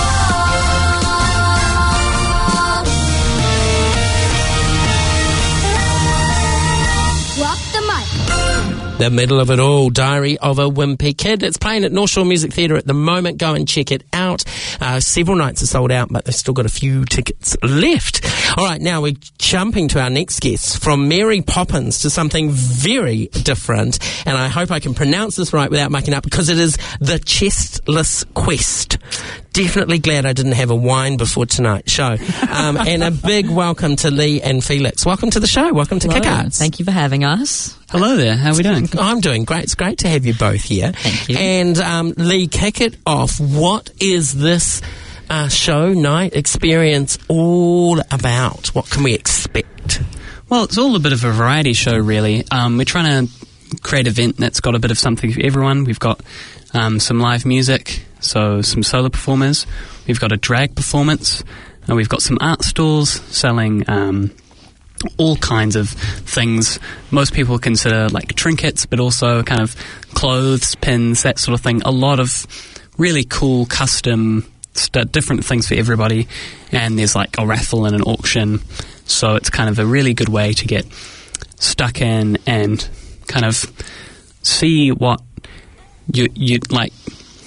Drop the mic. The middle of it all, Diary of a Wimpy Kid. It's playing at North Shore Music Theatre at the moment. Go and check it out. Several nights are sold out, but they've still got a few tickets left. All right, now we're jumping to our next guest. From Mary Poppins to something very different, and I hope I can pronounce this right without making up, because it is The Chestless Quest. Definitely glad I didn't have a wine before tonight's show. And a big welcome to Lee and Felix. Welcome to the show. Welcome to Kick Arts. Thank you for having us. Hello there. How are we doing? I'm doing great. It's great to have you both here. Thank you. And Lee, kick it off. What is this show, night, experience all about? What can we expect? Well, it's all a bit of a variety show, really. We're trying to create an event that's got a bit of something for everyone. We've got some live music, so some solo performers. We've got a drag performance. And we've got some art stalls selling all kinds of things most people consider like trinkets, but also kind of clothes, pins, that sort of thing. A lot of really cool custom different things for everybody. And there's like a raffle and an auction. So it's kind of a really good way to get stuck in and kind of see what you'd like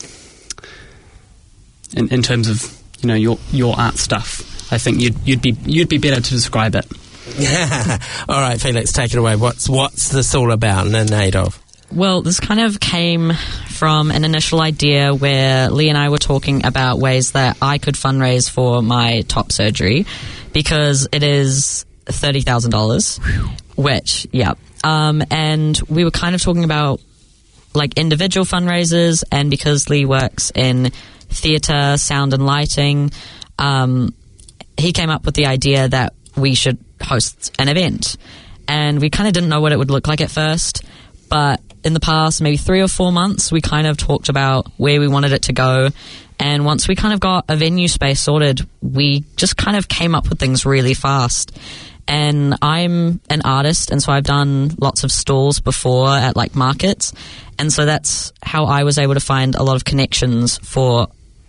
in terms of, you know, your art stuff. I think you'd be better to describe it. All right, Felix, take it away. What's this all about and in aid of? Well, this kind of came from an initial idea where Lee and I were talking about ways that I could fundraise for my top surgery, because it is $30,000, which, yeah. And we were kind of talking about like individual fundraisers, and because Lee works in theatre, sound and lighting, he came up with the idea that we should host an event. And we kind of didn't know what it would look like at first, but in the past maybe 3 or 4 months we kind of talked about where we wanted it to go, and once we kind of got a venue space sorted, we just kind of came up with things really fast. And I'm an artist, and so I've done lots of stalls before at like markets, and so that's how I was able to find a lot of connections for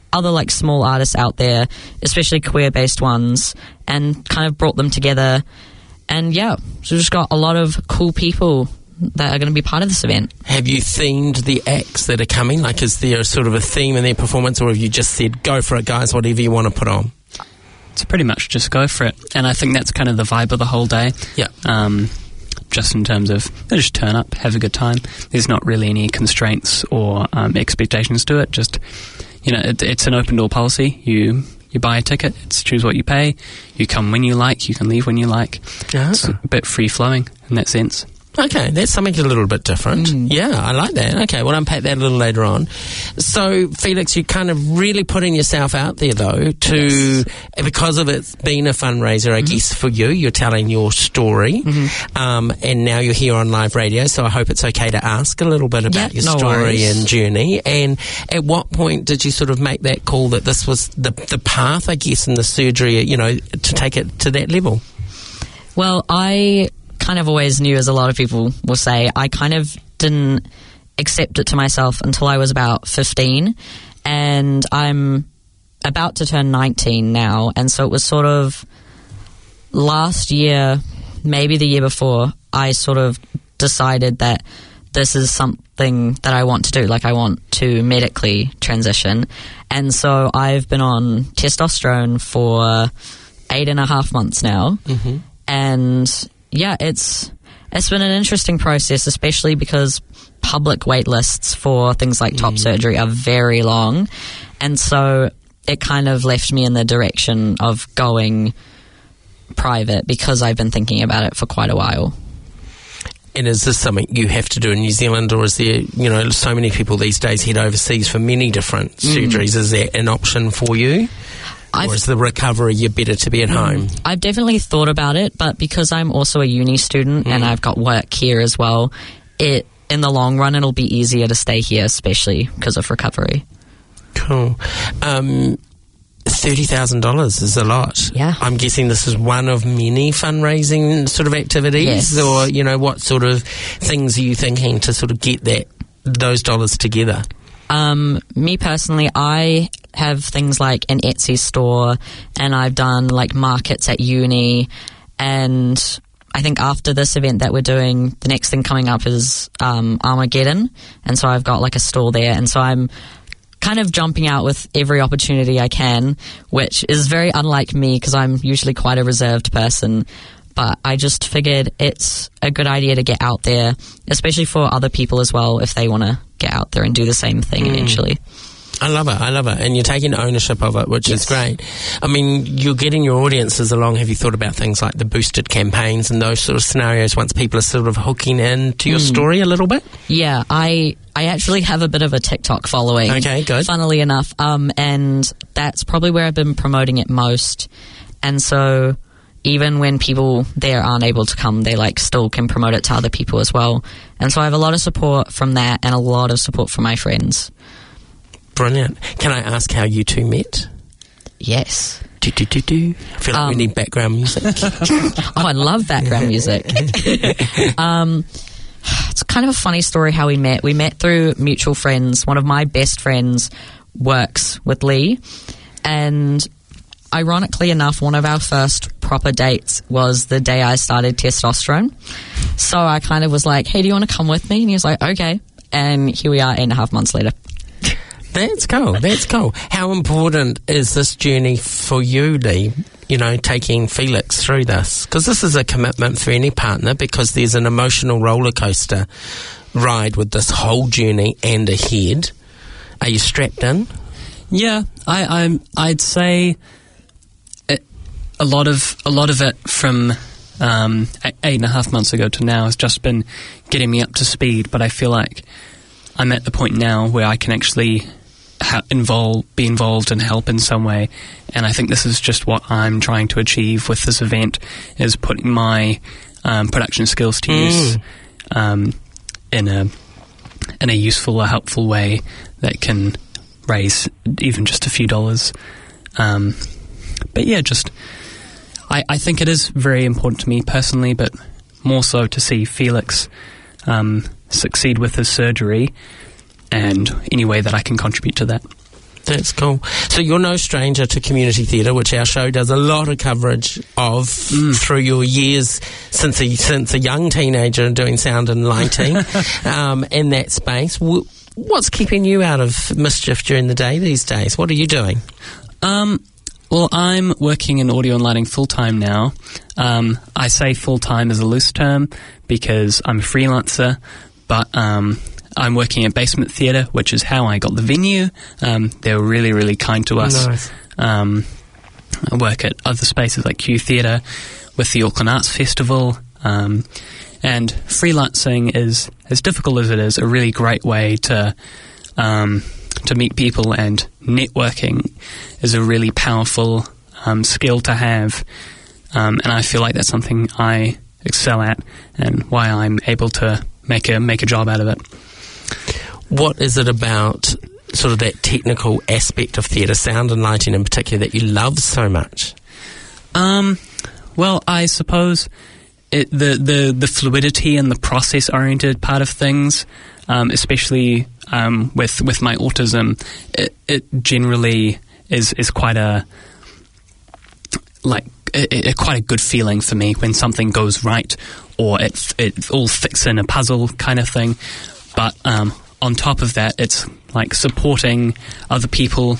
other like small artists out there, especially queer-based ones, and kind of brought them together. And yeah, so we've just got a lot of cool people that are going to be part of this event. Have you themed the acts that are coming? Like, is there sort of a theme in their performance, or have you just said, go for it, guys, whatever you want to put on? It's pretty much just go for it. And I think that's kind of the vibe of the whole day. Yeah. Just in terms of, just turn up, have a good time. There's not really any constraints or expectations to it. Just, it's an open door policy. You buy a ticket, it's choose what you pay. You come when you like, you can leave when you like. Yeah. It's a bit free-flowing in that sense. Okay, that's something a little bit different. Yeah, I like that. Okay, we'll unpack that a little later on. So, Felix, you're kind of really putting yourself out there, though, because of it being a fundraiser, I guess, for you. You're telling your story, and now you're here on live radio, so I hope it's okay to ask a little bit about your story and journey. And at what point did you sort of make that call that this was the path, I guess, in the surgery, to take it to that level? Well, I kind of always knew, as a lot of people will say, I kind of didn't accept it to myself until I was about 15, and I'm about to turn 19 now, and so it was sort of last year, maybe the year before, I sort of decided that this is something that I want to do. Like, I want to medically transition, and so I've been on testosterone for 8.5 months now, and yeah, it's been an interesting process, especially because public wait lists for things like top surgery are very long, and so it kind of left me in the direction of going private because I've been thinking about it for quite a while. And is this something you have to do in New Zealand, or is there, so many people these days head overseas for many different surgeries? Is that an option for you? Or is the recovery, you're better to be at home? I've definitely thought about it, but because I'm also a uni student and I've got work here as well, in the long run, it'll be easier to stay here, especially because of recovery. Cool. $30,000 is a lot. Yeah. I'm guessing this is one of many fundraising sort of activities, yes. Or, what sort of things are you thinking to sort of get those dollars together? Me personally, I have things like an Etsy store, and I've done like markets at uni, and I think after this event that we're doing, the next thing coming up is Armageddon, and so I've got like a store there, and so I'm kind of jumping out with every opportunity I can, which is very unlike me because I'm usually quite a reserved person. But I just figured it's a good idea to get out there, especially for other people as well, if they want to get out there and do the same thing eventually. I love it. And you're taking ownership of it, which is great. I mean, you're getting your audiences along. Have you thought about things like the boosted campaigns and those sort of scenarios once people are sort of hooking into your story a little bit? Yeah, I actually have a bit of a TikTok following. Okay, good. Funnily enough. And that's probably where I've been promoting it most. And so even when people there aren't able to come, they still can promote it to other people as well. And so I have a lot of support from that and a lot of support from my friends. Brilliant. Can I ask how you two met? Yes. I feel like we need background music. I love background music. It's kind of a funny story how we met. We met through mutual friends. One of my best friends works with Lee, and ironically enough, one of our first proper dates was the day I started testosterone. So I kind of was like, hey, do you want to come with me? And he was like, okay. And here we are 8.5 months later. That's cool. How important is this journey for you, Lee, taking Felix through this? Because this is a commitment for any partner, because there's an emotional roller coaster ride with this whole journey and ahead. Are you strapped in? Yeah, I'd say a lot of it from 8.5 months ago to now has just been getting me up to speed, but I feel like I'm at the point now where I can actually be involved and help in some way, and I think this is just what I'm trying to achieve with this event, is putting my production skills to use in a useful or helpful way that can raise even just a few dollars. But yeah, I think it is very important to me personally, but more so to see Felix succeed with his surgery, and any way that I can contribute to that. That's cool. So you're no stranger to community theatre, which our show does a lot of coverage of through your years since a young teenager doing sound and lighting in that space. What's keeping you out of mischief during the day these days? What are you doing? Well, I'm working in audio and lighting full-time now. I say full-time as a loose term because I'm a freelancer, but I'm working at Basement Theatre, which is how I got the venue. They were really, really kind to us. Nice. I work at other spaces like Q Theatre with the Auckland Arts Festival. And freelancing is, as difficult as it is, a really great way to meet people, and networking is a really powerful skill to have. And I feel like that's something I excel at, and why I'm able to make a job out of it. What is it about sort of that technical aspect of theatre, sound and lighting in particular, that you love so much? Well, I suppose the fluidity and the process-oriented part of things, especially with my autism, it generally is quite a quite a good feeling for me when something goes right, or it all fits in a puzzle kind of thing. But on top of that, it's like supporting other people,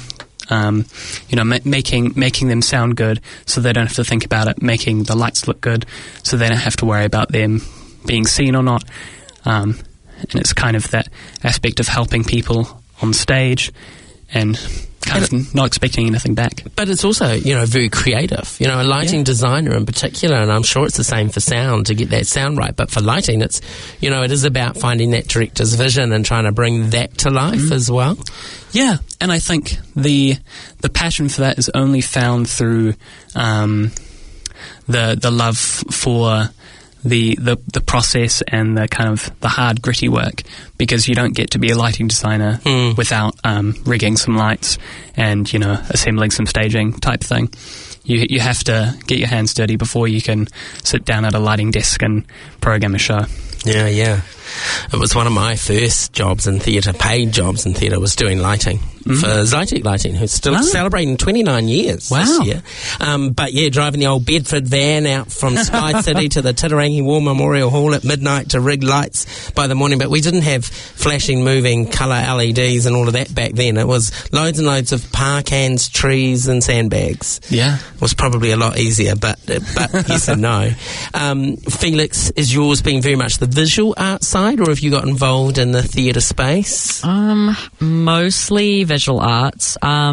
making them sound good so they don't have to think about it, making the lights look good so they don't have to worry about them being seen or not. And it's kind of that aspect of helping people on stage and kind of not expecting anything back. But it's also, very creative. A lighting designer in particular, and I'm sure it's the same for sound, to get that sound right. But for lighting, it's, it is about finding that director's vision and trying to bring that to life as well. Yeah, and I think the passion for that is only found through the love for the process and the kind of the hard, gritty work, because you don't get to be a lighting designer without rigging some lights and assembling some staging type thing. You have to get your hands dirty before you can sit down at a lighting desk and program a show. Yeah. It was one of my first jobs in theatre, paid jobs in theatre, was doing lighting for Zytec Lighting, who's still celebrating 29 years this year. But driving the old Bedford van out from Sky City to the Titirangi War Memorial Hall at midnight to rig lights by the morning. But we didn't have flashing, moving colour LEDs and all of that back then. It was loads and loads of park hands, trees and sandbags. Yeah. It was probably a lot easier, but yes and no. Felix, is yours being very much the visual art side, or have you got involved in the theatre space? Mostly visual arts.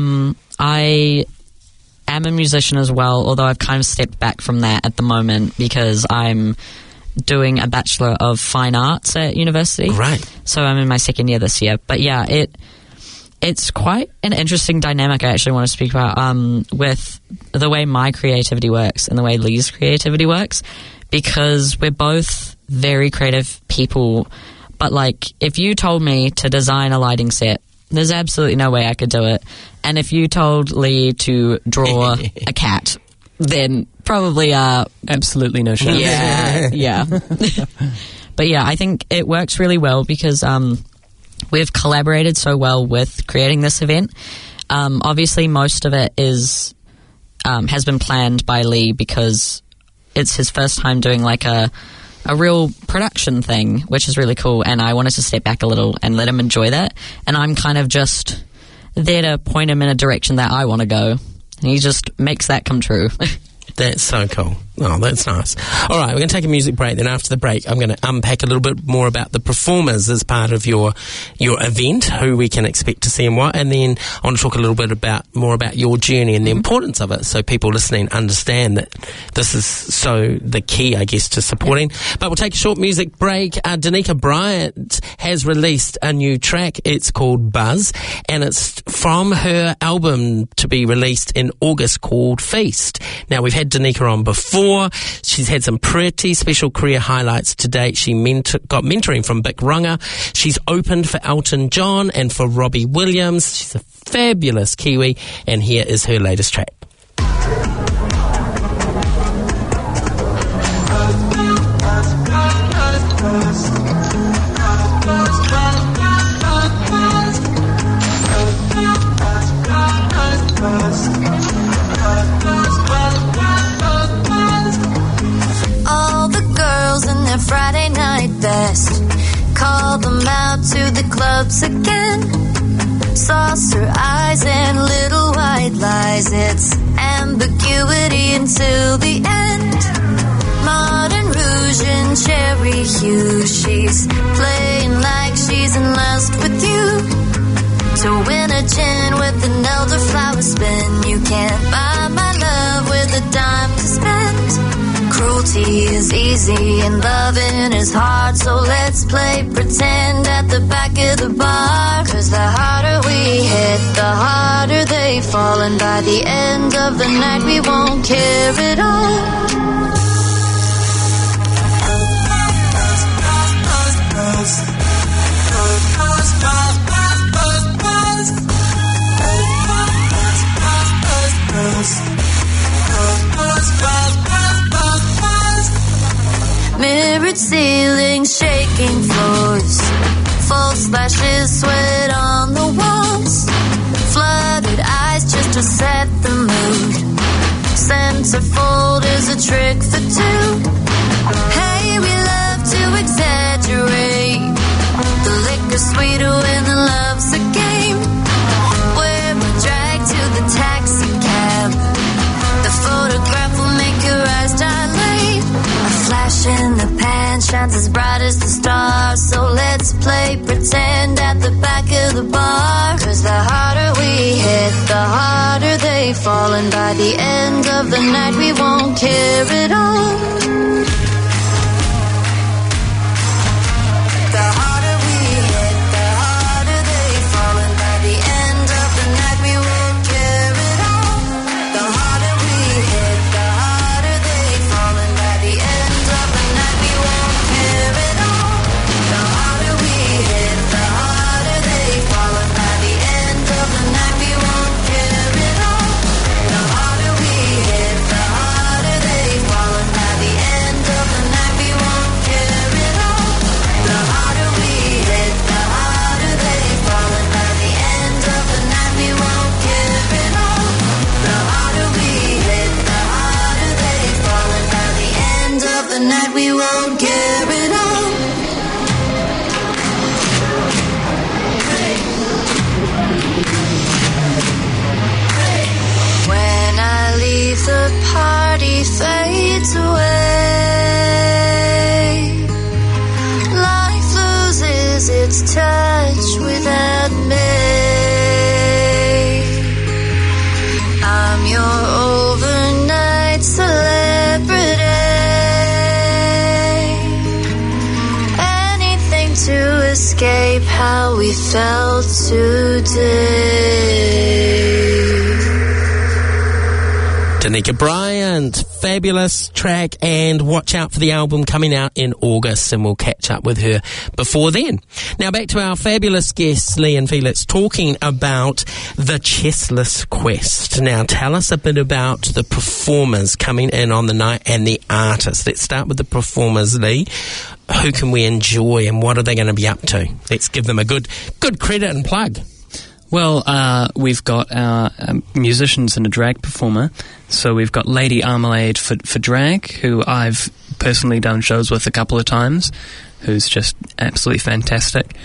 I am a musician as well, although I've kind of stepped back from that at the moment because I'm doing a Bachelor of Fine Arts at university. Right. So I'm in my second year this year. But yeah, it's quite an interesting dynamic I actually want to speak about with the way my creativity works and the way Lee's creativity works, because we're both very creative people. But like, if you told me to design a lighting set, there's absolutely no way I could do it. And if you told Lee to draw a cat, then probably absolutely no chance. Yeah. But yeah, I think it works really well because we've collaborated so well with creating this event. Obviously, most of it has been planned by Lee because it's his first time doing like a real production thing, which is really cool, and I wanted to step back a little and let him enjoy that, and I'm kind of just there to point him in a direction that I want to go, and he just makes that come true. That's so cool. Oh, that's nice. All right, we're going to take a music break. Then after the break, I'm going to unpack a little bit more about the performers as part of your event, who we can expect to see and what. And then I want to talk a little bit more about your journey and the importance of it, so people listening understand that this is so the key, I guess, to supporting. But we'll take a short music break. Danica Bryant has released a new track. It's called Buzz, and it's from her album to be released in August called Feast. Now, we've had Danica on before. She's had some pretty special career highlights to date. She got mentoring from Bic Runga. She's opened for Elton John and for Robbie Williams. She's a fabulous Kiwi, and here is her latest track. the clubs again. Saucer eyes and little white lies. It's ambiguity until the end. Modern rouge and cherry hue. She's playing like she's in lust with you. To win a gin with an elderflower spin. You can't buy my love with a dime to spend. Cruelty is easy and loving is hard. So let's play pretend at the back of the bar. Cause the harder we hit, the harder they fall. And by the end of the night we won't care at all. Mirrored ceilings, shaking floors, false lashes, sweat on the walls, flooded eyes just to set the mood. Centerfold is a trick for two. Hey, we love to exaggerate. The liquor's sweeter when the love's a game. Where we drag to the taxi cab. The photograph will make your eyes dilate. A flash in the pan shines as bright as the stars. So let's play pretend at the back of the bar. Cause the harder we hit, the harder they fall. And by the end of the night we won't care at all. The harder we hit, the harder they fall. And by the end of the night we won't care at all. The harder we hit, the harder they fall. And by the end of the night we won't care at all. The harder we hit, the harder they fall. And by the end of the night we won't care at all. The harder we hit, the harder they fall. And by the end of the night we won't care at all. The harder we hit, the harder they fall. And by the end of the night we won't care at all. The harder we hit, the harder they fall. And by the end of the night we won't care at all. When I leave, the party fades away. Life loses its touch without me. I'm your overnight celebrity. Anything to escape how we felt today. Danica Bryant, fabulous track, and watch out for the album coming out in August, and we'll catch up with her before then. Now back to our fabulous guests, Lee and Felix, talking about the Chessless Quest. Now tell us a bit about the performers coming in on the night and the artists. Let's start with the performers, Lee. Who can we enjoy and what are they going to be up to? Let's give them a good credit and plug. Well, we've got our musicians and a drag performer. So we've got Lady Armalade for drag, who I've personally done shows with a couple of times, who's just absolutely fantastic.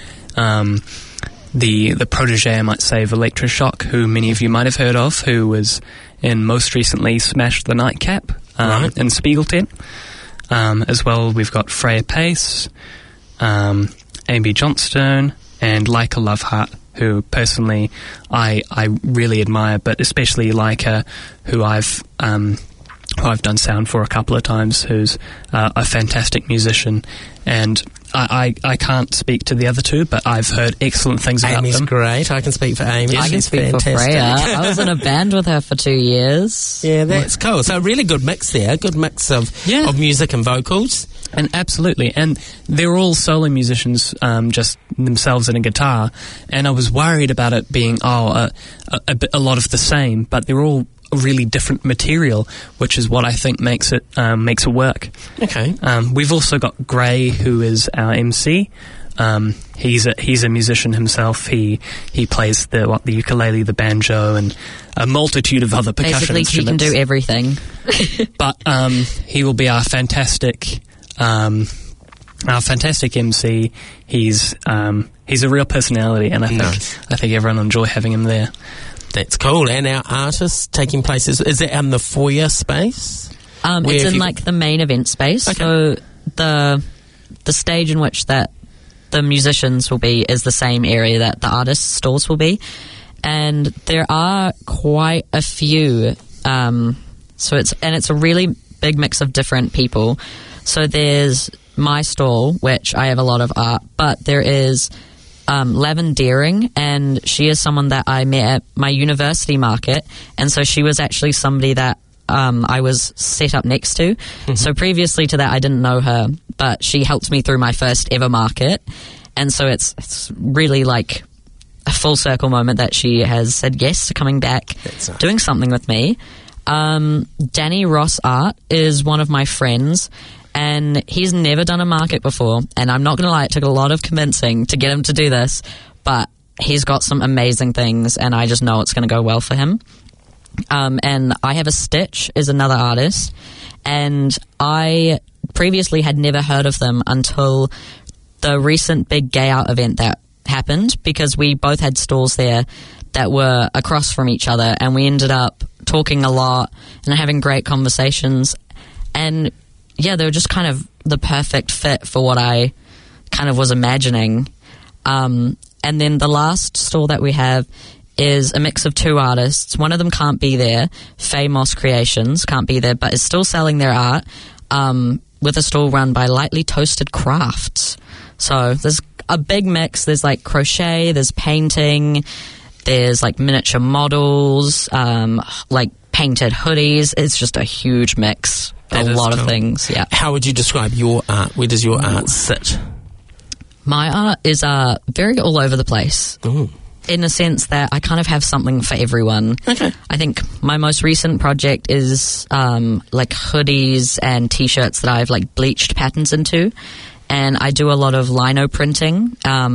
The protege, I might say, of Electroshock, who many of you might have heard of, who was in most recently Smash the Nightcap in Spiegelten. As well, we've got Freya Pace, Amy Johnstone, and Leica Loveheart, who personally I really admire, but especially Leica, who I've done sound for a couple of times, who's a fantastic musician. And I can't speak to the other two, but I've heard excellent things about them. Amy's great. I can speak for Amy. I can She's speak fantastic. for Freya. I was in a band with her for 2 years. Yeah, that's cool. So a really good mix there. Good mix of music and vocals. And absolutely. And they're all solo musicians, just themselves and a guitar. And I was worried about it being, a lot of the same, but they're all really different material, which is what I think makes it work. Okay. We've also got Gray, who is our MC. He's a musician himself. He plays the ukulele, the banjo, and a multitude of other percussion Basically, instruments. he can do everything. But he will be our fantastic Our fantastic MC. He's a real personality, and I think everyone will enjoy having him there. That's cool. And our artists taking place, is it in the foyer space? It's in like the main event space. Okay. So the stage in which that the musicians will be is the same area that the artists' stalls will be, and there are quite a few. So it's a really big mix of different people. So there's my stall, which I have a lot of art, but there is Lavin Deering, and she is someone that I met at my university market, and so she was actually somebody that I was set up next to. So previously to that, I didn't know her, but she helped me through my first ever market, and so it's really like a full circle moment that she has said yes to coming back, doing something with me. Danny Ross Art is one of my friends, and he's never done a market before, and I'm not going to lie, it took a lot of convincing to get him to do this, but he's got some amazing things, and I just know it's going to go well for him. And I Have a Stitch is another artist, and I previously had never heard of them until the recent big gay out event that happened, because we both had stalls there that were across from each other, and we ended up talking a lot and having great conversations, and yeah, they were just kind of the perfect fit for what I kind of was imagining. And then the last stall that we have is a mix of two artists. One of them can't be there. Faye Moss Creations can't be there, but is still selling their art with a stall run by Lightly Toasted Crafts. So there's a big mix. There's like crochet, there's painting, there's like miniature models, like painted hoodies. It's just a huge mix. A lot of things, yeah. How would you describe your art? Where does your art sit? My art is very all over the place. In the sense that I kind of have something for everyone. Okay. I think my most recent project is like hoodies and t-shirts that I've like bleached patterns into, and I do a lot of lino printing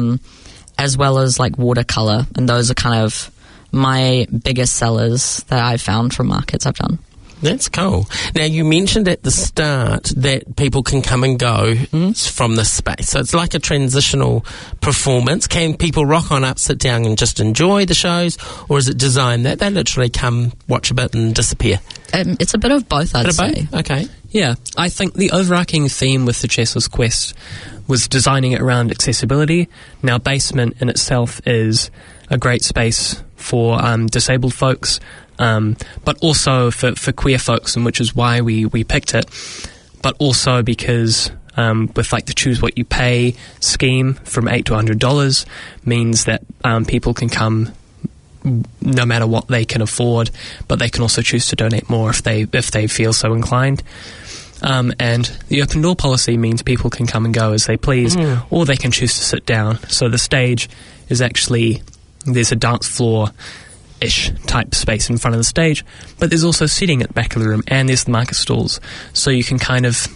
as well as like watercolor, and those are kind of my biggest sellers that I've found from markets I've done. That's cool. Now, you mentioned at the start that people can come and go from this space. So it's like a transitional performance. Can people rock on up, sit down and just enjoy the shows? Or is it designed that they literally come, watch a bit and disappear? It's a bit of both, I'd say. Okay. Yeah, I think the overarching theme with the Chassel's Quest was designing it around accessibility. Now, Basement in itself is a great space for disabled folks, but also for queer folks, and which is why we picked it, but also because with like the Choose What You Pay scheme from $8 to $100 means that people can come no matter what they can afford, but they can also choose to donate more if they feel so inclined. And the open door policy means people can come and go as they please, or they can choose to sit down. So the stage is actually, there's a dance floor-ish type space in front of the stage, but there's also seating at the back of the room, and there's the market stalls. So you can kind of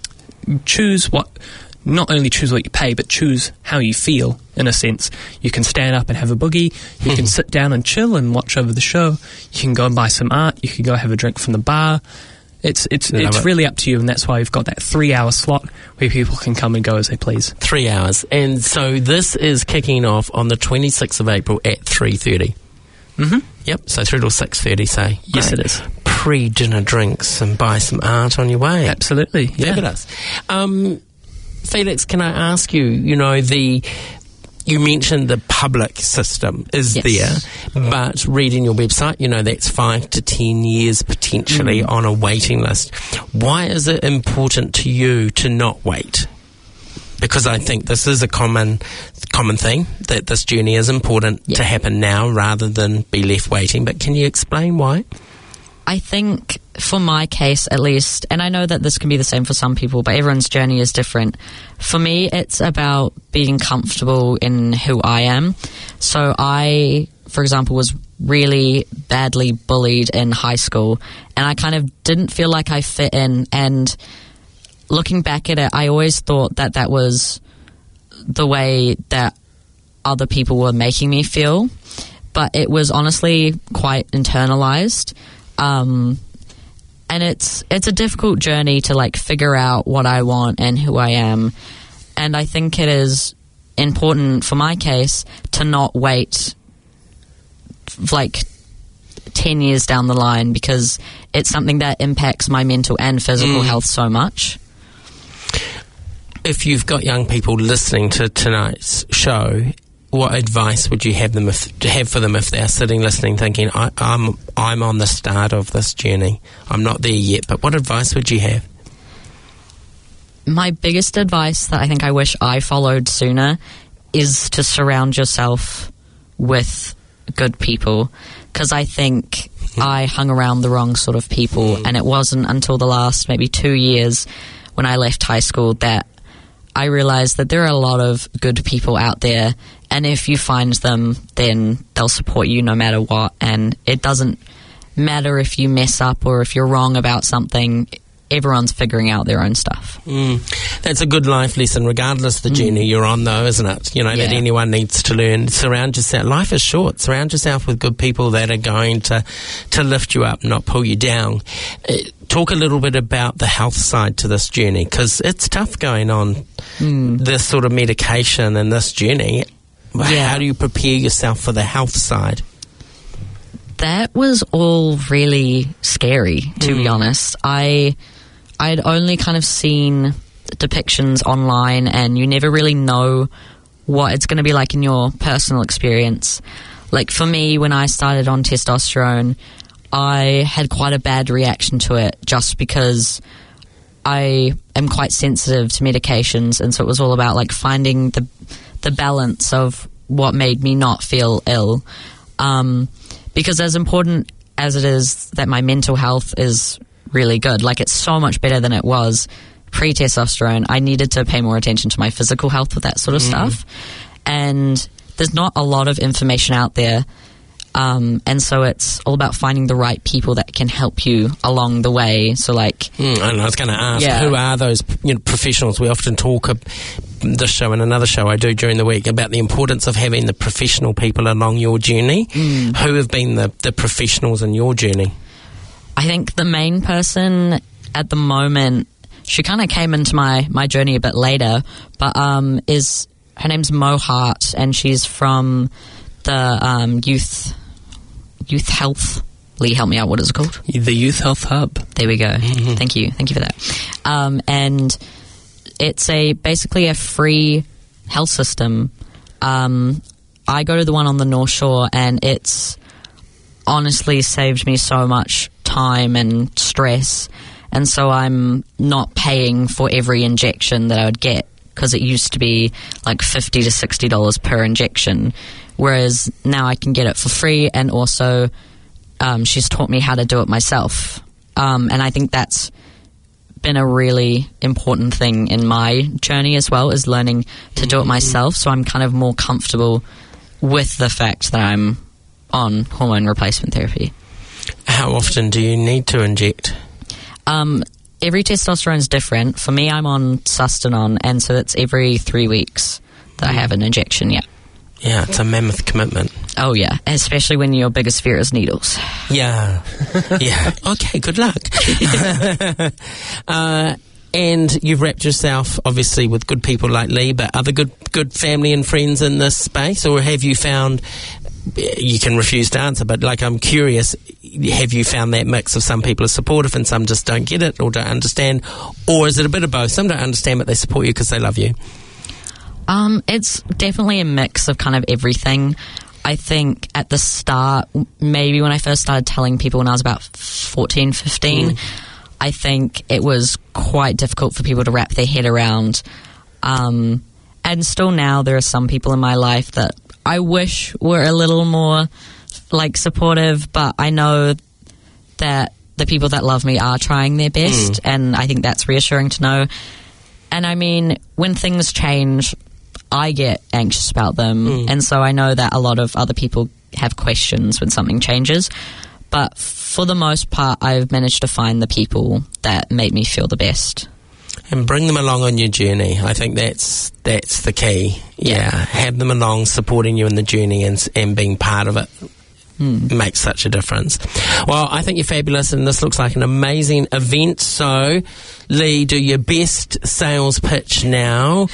choose not only choose what you pay, but choose how you feel, in a sense. You can stand up and have a boogie, you can sit down and chill and watch over the show, you can go and buy some art, you can go have a drink from the bar. It's really up to you, and that's why we've got that 3-hour slot where people can come and go as they please. 3 hours. And so this is kicking off on the 26th of April at 3:30. Yep, so 3 till 6:30, say. Yes, it is. Pre-dinner drinks and buy some art on your way. Absolutely, yeah. Fabulous. Felix, can I ask you, you mentioned the public system is there, but reading your website, that's 5 to 10 years potentially on a waiting list. Why is it important to you to not wait? Because I think this is a common thing, that this journey is important to happen now rather than be left waiting. But can you explain why? I think for my case, at least, and I know that this can be the same for some people, but everyone's journey is different. For me, it's about being comfortable in who I am. So I, for example, was really badly bullied in high school, and I kind of didn't feel like I fit in. And looking back at it, I always thought that that was the way that other people were making me feel, but it was honestly quite internalized. And it's a difficult journey to figure out what I want and who I am. And I think it is important for my case to not wait like 10 years down the line, because it's something that impacts my mental and physical health so much. If you've got young people listening to tonight's show, what advice would you have for them if they're sitting listening thinking, I'm on the start of this journey, I'm not there yet, but what advice would you have? My biggest advice that I think I wish I followed sooner is to surround yourself with good people, because I think I hung around the wrong sort of people, and it wasn't until the last maybe 2 years when I left high school that I realised that there are a lot of good people out there, and if you find them, then they'll support you no matter what, and it doesn't matter if you mess up or if you're wrong about something. Everyone's figuring out their own stuff. That's a good life lesson, regardless of the journey you're on, though, isn't it? You know, that anyone needs to learn. Surround yourself. Life is short. Surround yourself with good people that are going to lift you up, not pull you down. Talk a little bit about the health side to this journey, because it's tough going on this sort of medication and this journey. How do you prepare yourself for the health side? That was all really scary, to be honest. I'd only kind of seen depictions online, and you never really know what it's going to be like in your personal experience. Like for me, when I started on testosterone, I had quite a bad reaction to it just because I am quite sensitive to medications, and so it was all about like finding the balance of what made me not feel ill. Because as important as it is that my mental health is really good, like it's so much better than it was pre-testosterone, I needed to pay more attention to my physical health with that sort of stuff. And there's not a lot of information out there. And so it's all about finding the right people that can help you along the way. So like... I was going to ask, who are those professionals? We often talk this show and another show I do during the week about the importance of having the professional people along your journey. Who have been the professionals in your journey? I think the main person at the moment, she kind of came into my journey a bit later, but her name's Mo Hart, and she's from the Youth Health. Lee, help me out. What is it called? The Youth Health Hub. There we go. Thank you for that. And it's basically a free health system. I go to the one on the North Shore, and it's honestly saved me so much time and stress, and so I'm not paying for every injection that I would get, because it used to be like $50 to $60 per injection, whereas now I can get it for free, and also she's taught me how to do it myself, and I think that's been a really important thing in my journey as well, is learning to do it myself, so I'm kind of more comfortable with the fact that I'm on hormone replacement therapy. How often do you need to inject? Every testosterone is different. For me, I'm on Sustanon, and so it's every 3 weeks that I have an injection, Yeah, it's a mammoth commitment. Oh, yeah, especially when your biggest fear is needles. Yeah. Okay, good luck. And you've wrapped yourself, obviously, with good people like Lee, but other good family and friends in this space, or have you found... You can refuse to answer, but like I'm curious, have you found that mix of some people are supportive and some just don't get it or don't understand, or is it a bit of both? Some don't understand, but they support you because they love you. It's definitely a mix of kind of everything. I think at the start, maybe when I first started telling people when I was about 14, 15, I think it was quite difficult for people to wrap their head around. And still now there are some people in my life that I wish were a little more like supportive, but I know that the people that love me are trying their best, and I think that's reassuring to know. And I mean, when things change, I get anxious about them, and so I know that a lot of other people have questions when something changes, but for the most part, I've managed to find the people that make me feel the best. And bring them along on your journey. I think that's the key. Yeah. Have them along, supporting you in the journey and being part of it. Makes such a difference. Well, I think you're fabulous, and this looks like an amazing event. So, Lee, do your best sales pitch now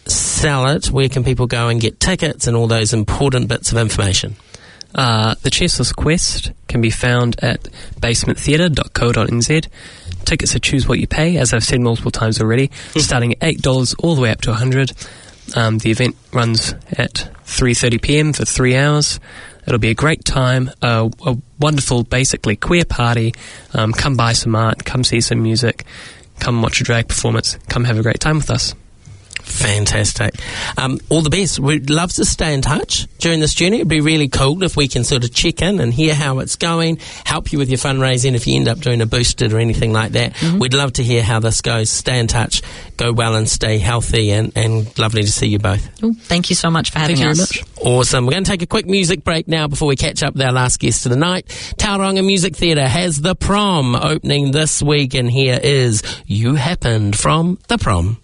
sell it, where can people go and get tickets and all those important bits of information? The Chessless Quest can be found at basementtheatre.co.nz. Tickets are choose what you pay, as I've said multiple times already, starting at $8 all the way up to $100. The event runs at 3:30 p.m. for 3 hours. It'll be a great time, a wonderful, basically queer party. Come buy some art, come see some music, come watch a drag performance, come have a great time with us. Fantastic. All the best. We'd love to stay in touch during this journey. It'd be really cool if we can sort of check in and hear how it's going, help you with your fundraising if you end up doing a boosted or anything like that. We'd love to hear how this goes. Stay in touch, go well and stay healthy, and lovely to see you both. Ooh, thank you so much for having us. Very much. Awesome. We're going to take a quick music break now before we catch up with our last guest of the night. Tauranga Music Theatre has The Prom opening this week, and here is You Happened from The Prom.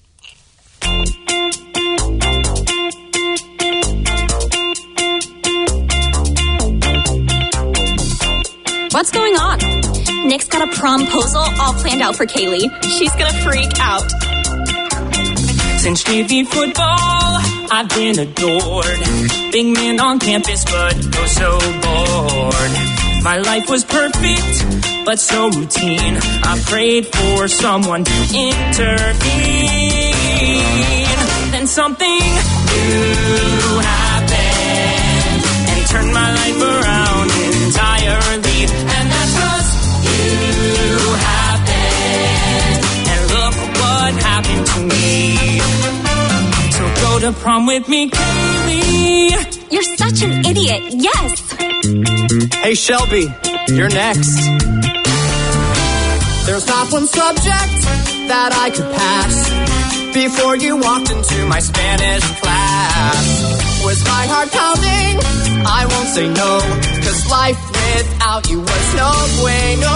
What's going on? Nick's got a promposal all planned out for Kaylee. She's gonna freak out. Since JV football, I've been adored. Big man on campus, but oh so bored. My life was perfect, but so routine. I prayed for someone to intervene. Then something new happened and turned my life around entirely. And that's 'cause you happened. And look what happened to me. So go to prom with me, Kaylee. You're such an idiot. Yes. Hey, Shelby, you're next. There's not one subject that I could pass before you walked into my Spanish class. Was my heart pounding? I won't say no, 'cause life without you was no bueno.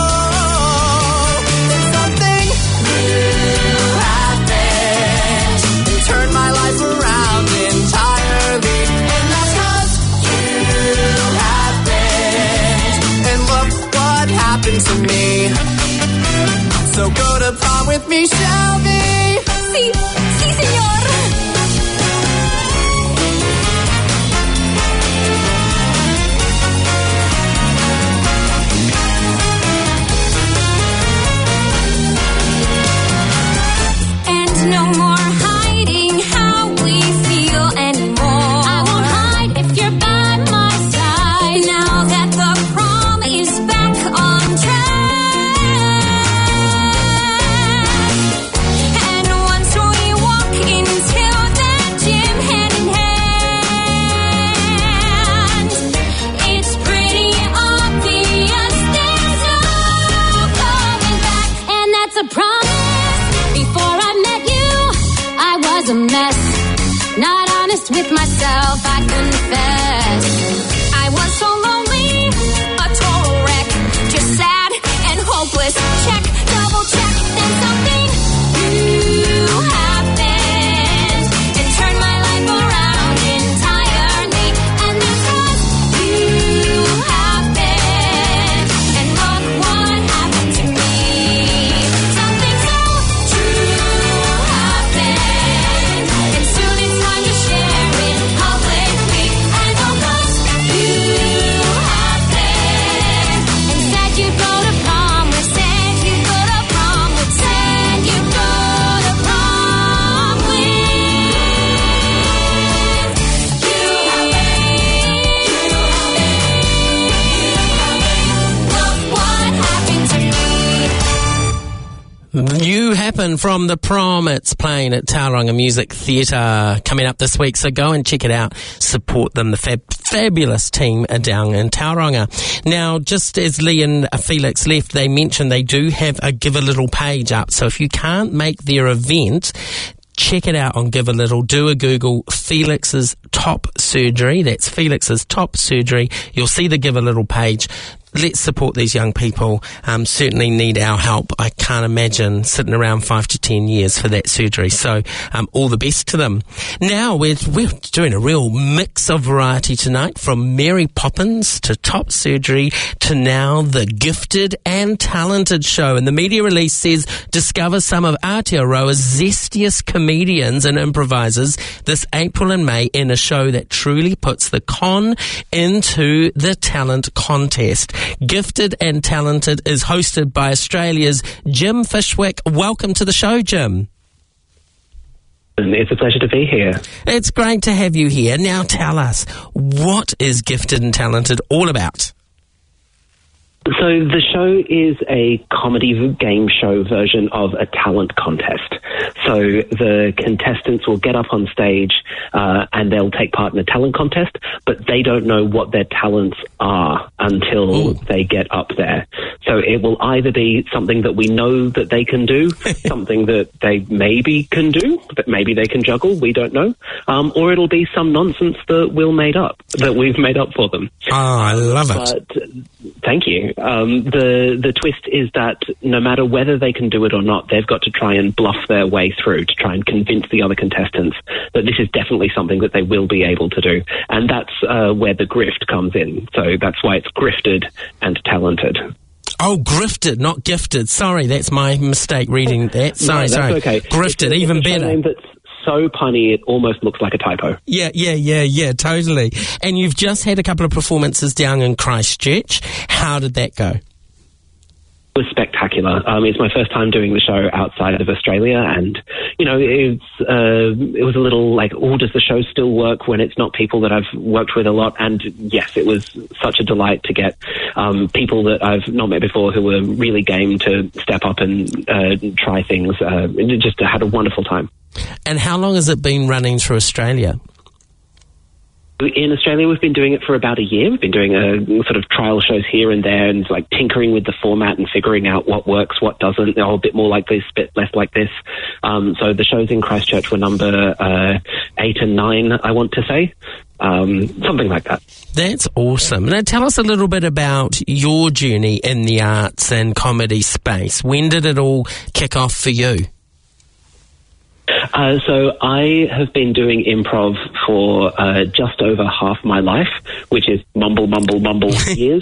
Then something new happened and turned my life around entirely. And that's 'cause you happened. And look what happened to me. So go to prom with me, Shelby. Sí, sí, señor. And no more hiding how we feel anymore. I won't hide if you're by my side. Now that the prom is back on track. And once we walk into that gym hand in hand, it's pretty obvious there's no going back. And that's a promise. Before I met you, I was a mess. Not honest with myself, I confess. I was so lonely, a total wreck. Just sad and hopeless. Check, double check. Then something new happened and turned my life around entirely. And that's 'cause you happened. And look what happened to me. Something so true happened. And soon it's time to share it publicly. And oh, 'cause you happened. And said you'd go to prom with, said you'd go to prom with, said you'd go to prom with. You happened. Look what happened to me. You Happen from The Prom. It's playing at Tauranga Music Theatre coming up this week, so go and check it out. Support them, the fabulous team down in Tauranga. Now, just as Lee and Felix left, they mentioned they do have a Give a Little page up, so if you can't make their event, check it out on Give a Little. Do a Google Felix's Top Surgery. That's Felix's Top Surgery. You'll see the Give a Little page. let's support these young people. Certainly need our help. I can't imagine sitting around 5 to 10 years for that surgery. So all the best to them. Now we're doing a real mix of variety tonight, from Mary Poppins to Top Surgery to now the Gifted and Talented show. And the media release says discover some of Aotearoa's zestiest comedians and improvisers this April and May in a show that truly puts the con into the talent contest. Gifted and Talented is hosted by Australia's Jim Fishwick. Welcome to the show, Jim. It's a pleasure to be here. It's great to have you here. Now tell us, what is Gifted and Talented all about? So the show is a comedy game show version of a talent contest. So the contestants will get up on stage and they'll take part in a talent contest, but they don't know what their talents are until they get up there. So it will either be something that we know that they can do, something that they maybe can do, that maybe they can juggle, we don't know, or it'll be some nonsense that we've made up for them. Oh, I love it. But, thank you. The twist is that no matter whether they can do it or not, they've got to try and bluff their way through to try and convince the other contestants that this is definitely something that they will be able to do. And that's where the grift comes in. So that's why it's grifted and talented. Oh, grifted, not gifted. Sorry, that's my mistake reading that. Sorry. Okay. Grifted, even better. Name that's so punny it almost looks like a typo. Yeah, totally. And you've just had a couple of performances down in Christchurch. How did that go? It was spectacular. It's my first time doing the show outside of Australia, and it was a little like, does the show still work when it's not people that I've worked with a lot? And yes, it was such a delight to get people that I've not met before who were really game to step up and try things. Just had a wonderful time. And how long has it been running through Australia? In Australia, we've been doing it for about a year. We've been doing sort of trial shows here and there and like tinkering with the format and figuring out what works, what doesn't. They're all a bit more like this, a bit less like this. So the shows in Christchurch were number 8 and 9, I want to say. Something like that. That's awesome. Now tell us a little bit about your journey in the arts and comedy space. When did it all kick off for you? So I have been doing improv for just over half my life, which is mumble years.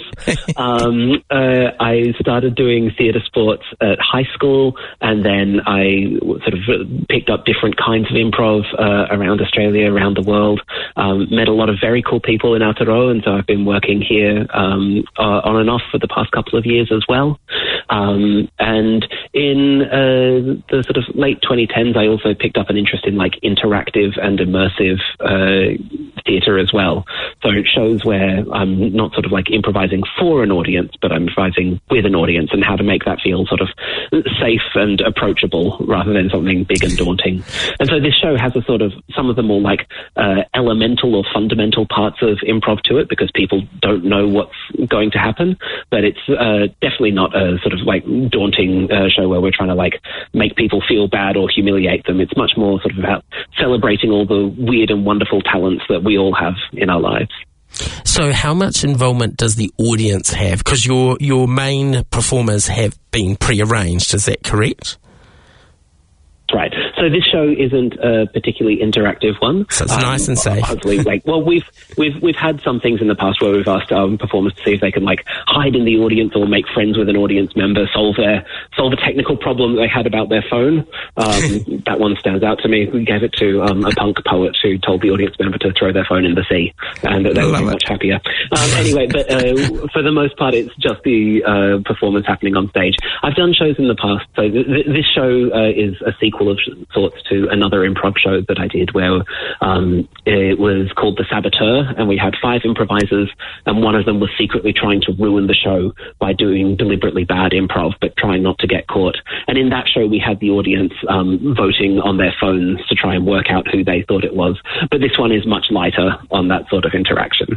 I started doing theatre sports at high school, and then I sort of picked up different kinds of improv around Australia, around the world. Met a lot of very cool people in Aotearoa, and so I've been working here on and off for the past couple of years as well. And in the sort of late 2010s, I also picked up an interest in like interactive and immersive theatre as well. So it shows where I'm not sort of like improvising for an audience, but I'm improvising with an audience, and how to make that feel sort of safe and approachable rather than something big and daunting. And so this show has a sort of some of the more like elemental or fundamental parts of improv to it, because people don't know what's going to happen, but it's definitely not a sort of like daunting show where we're trying to like make people feel bad or humiliate them. It's much more sort of about celebrating all the weird and wonderful talents that we all have in our lives. So how much involvement does the audience have? Because your main performers have been pre-arranged, is that correct? Right. So this show isn't a particularly interactive one. So it's nice and safe. Hopefully, we've had some things in the past where we've asked our performers to see if they can like hide in the audience or make friends with an audience member, solve a technical problem that they had about their phone. That one stands out to me. We gave it to a punk poet who told the audience member to throw their phone in the sea, and they would be much happier. Anyway, but for the most part, it's just the performance happening on stage. I've done shows in the past, so this show is a sequel of sorts to another improv show that I did where it was called The Saboteur, and we had 5 improvisers, and one of them was secretly trying to ruin the show by doing deliberately bad improv but trying not to get caught. And in that show we had the audience voting on their phones to try and work out who they thought it was. But this one is much lighter on that sort of interaction.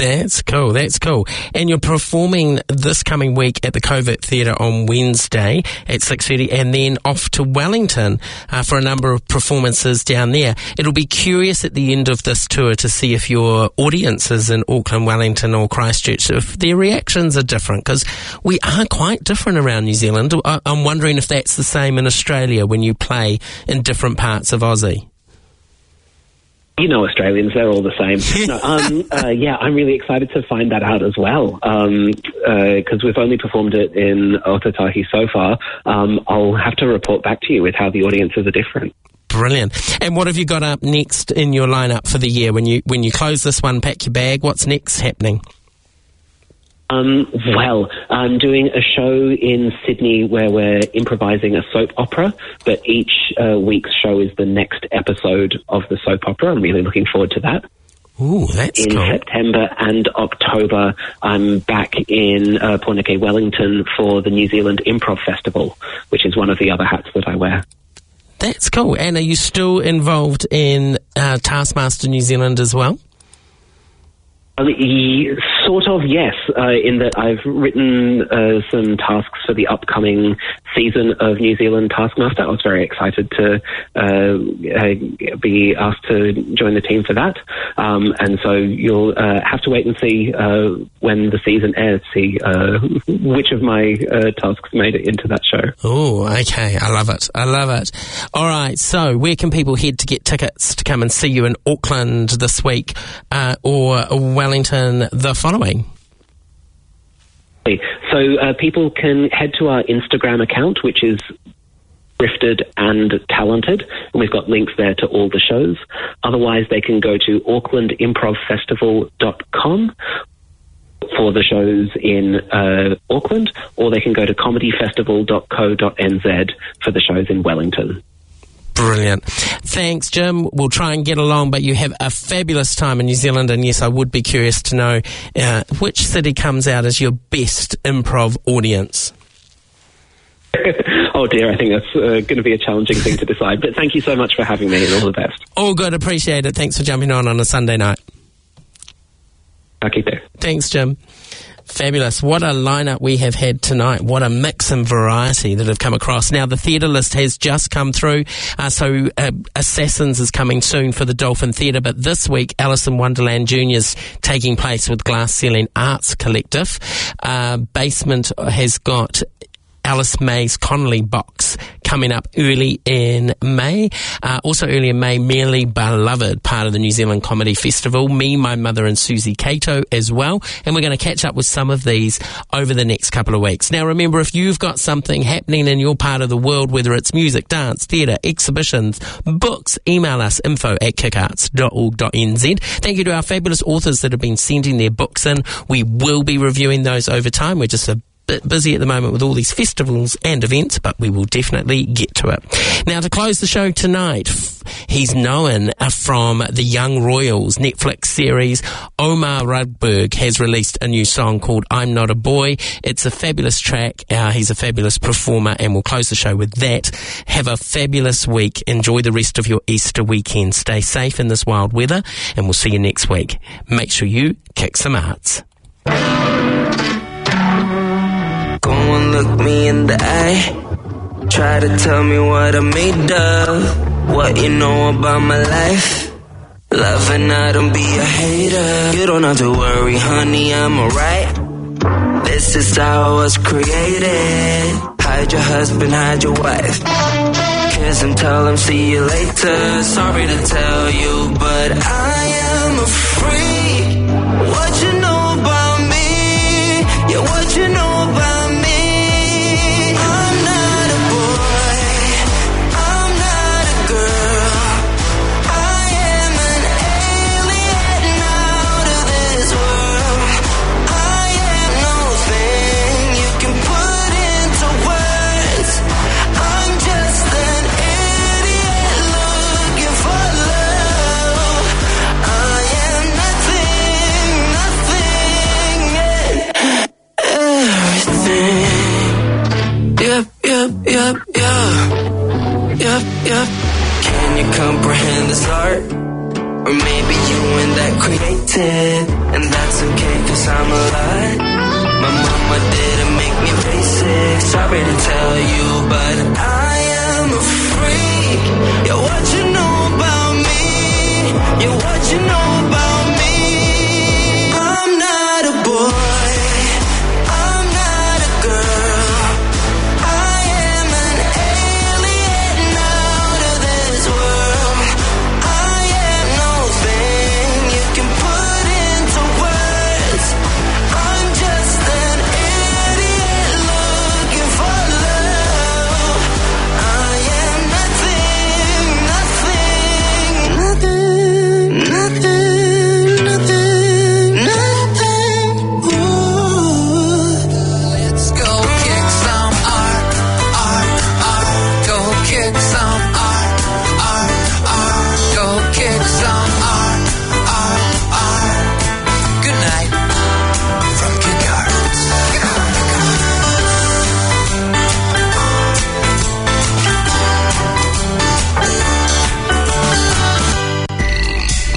That's cool. That's cool. And you're performing this coming week at the Covert Theatre on Wednesday at 6:30, and then off to Wellington for a number of performances down there. It'll be curious at the end of this tour to see if your audiences in Auckland, Wellington or Christchurch, if their reactions are different, because we are quite different around New Zealand. I'm wondering if that's the same in Australia when you play in different parts of Aussie. You know, Australians, they're all the same. No, yeah, I'm really excited to find that out as well, because we've only performed it in Otatahi so far. I'll have to report back to you with how the audiences are different. Brilliant. And what have you got up next in your lineup for the year? When you close this one, pack your bag, what's next happening? Well, I'm doing a show in Sydney where we're improvising a soap opera, but each week's show is the next episode of the soap opera. I'm really looking forward to that. Ooh, that's in cool. September and October, I'm back in Pornicay, Wellington for the New Zealand Improv Festival, which is one of the other hats that I wear. That's cool. And are you still involved in Taskmaster New Zealand as well? Sort of, yes, in that I've written some tasks for the upcoming season of New Zealand Taskmaster. I was very excited to be asked to join the team for that. And so you'll have to wait and see when the season airs, see which of my tasks made it into that show. Oh, okay. I love it. I love it. All right. So where can people head to get tickets to come and see you in Auckland this week or Wellington the following? So people can head to our Instagram account, which is Thrifted and Talented, and we've got links there to all the shows. Otherwise, they can go to aucklandimprovfestival.com for the shows in Auckland, or they can go to comedyfestival.co.nz for the shows in Wellington. Brilliant. Thanks, Jim. We'll try and get along, but you have a fabulous time in New Zealand, and yes, I would be curious to know which city comes out as your best improv audience. Oh dear, I think that's going to be a challenging thing to decide, but thank you so much for having me, and all the best. All good, appreciate it. Thanks for jumping on a Sunday night. Okay, there. Thanks, Jim. Fabulous. What a lineup we have had tonight. What a mix and variety that have come across. Now, the theatre list has just come through, so Assassins is coming soon for the Dolphin Theatre, but this week, Alice in Wonderland Junior's taking place with Glass Ceiling Arts Collective. Basement has got Alice May's Connolly Box coming up early in May. Also early in May, Merely Beloved, part of the New Zealand Comedy Festival. Me, My Mother and Susie Cato as well. And we're going to catch up with some of these over the next couple of weeks. Now remember, if you've got something happening in your part of the world, whether it's music, dance, theatre, exhibitions, books, email us info@kickarts.org.nz. Thank you to our fabulous authors that have been sending their books in. We will be reviewing those over time. We're just a bit busy at the moment with all these festivals and events, but we will definitely get to it. Now, to close the show tonight, he's known from the Young Royals Netflix series. Omar Rudberg has released a new song called I'm Not a Boy. It's a fabulous track. He's a fabulous performer, and we'll close the show with that. Have a fabulous week. Enjoy the rest of your Easter weekend. Stay safe in this wild weather, and we'll see you next week. Make sure you kick some arts. Go and look me in the eye. Try to tell me what I'm made of, what you know about my life. Love and I don't be a hater. You don't have to worry, honey, I'm alright. This is how I was created. Hide your husband, hide your wife. Kiss him, tell him, see you later. Sorry to tell you, but I am a freak. What you know about me? Yeah, what you know about me? Yep. Can you comprehend this art? Or maybe you in that created, and that's okay cause I'm alive. My mama didn't make me basic, sorry to tell you, but I am a freak. You're what you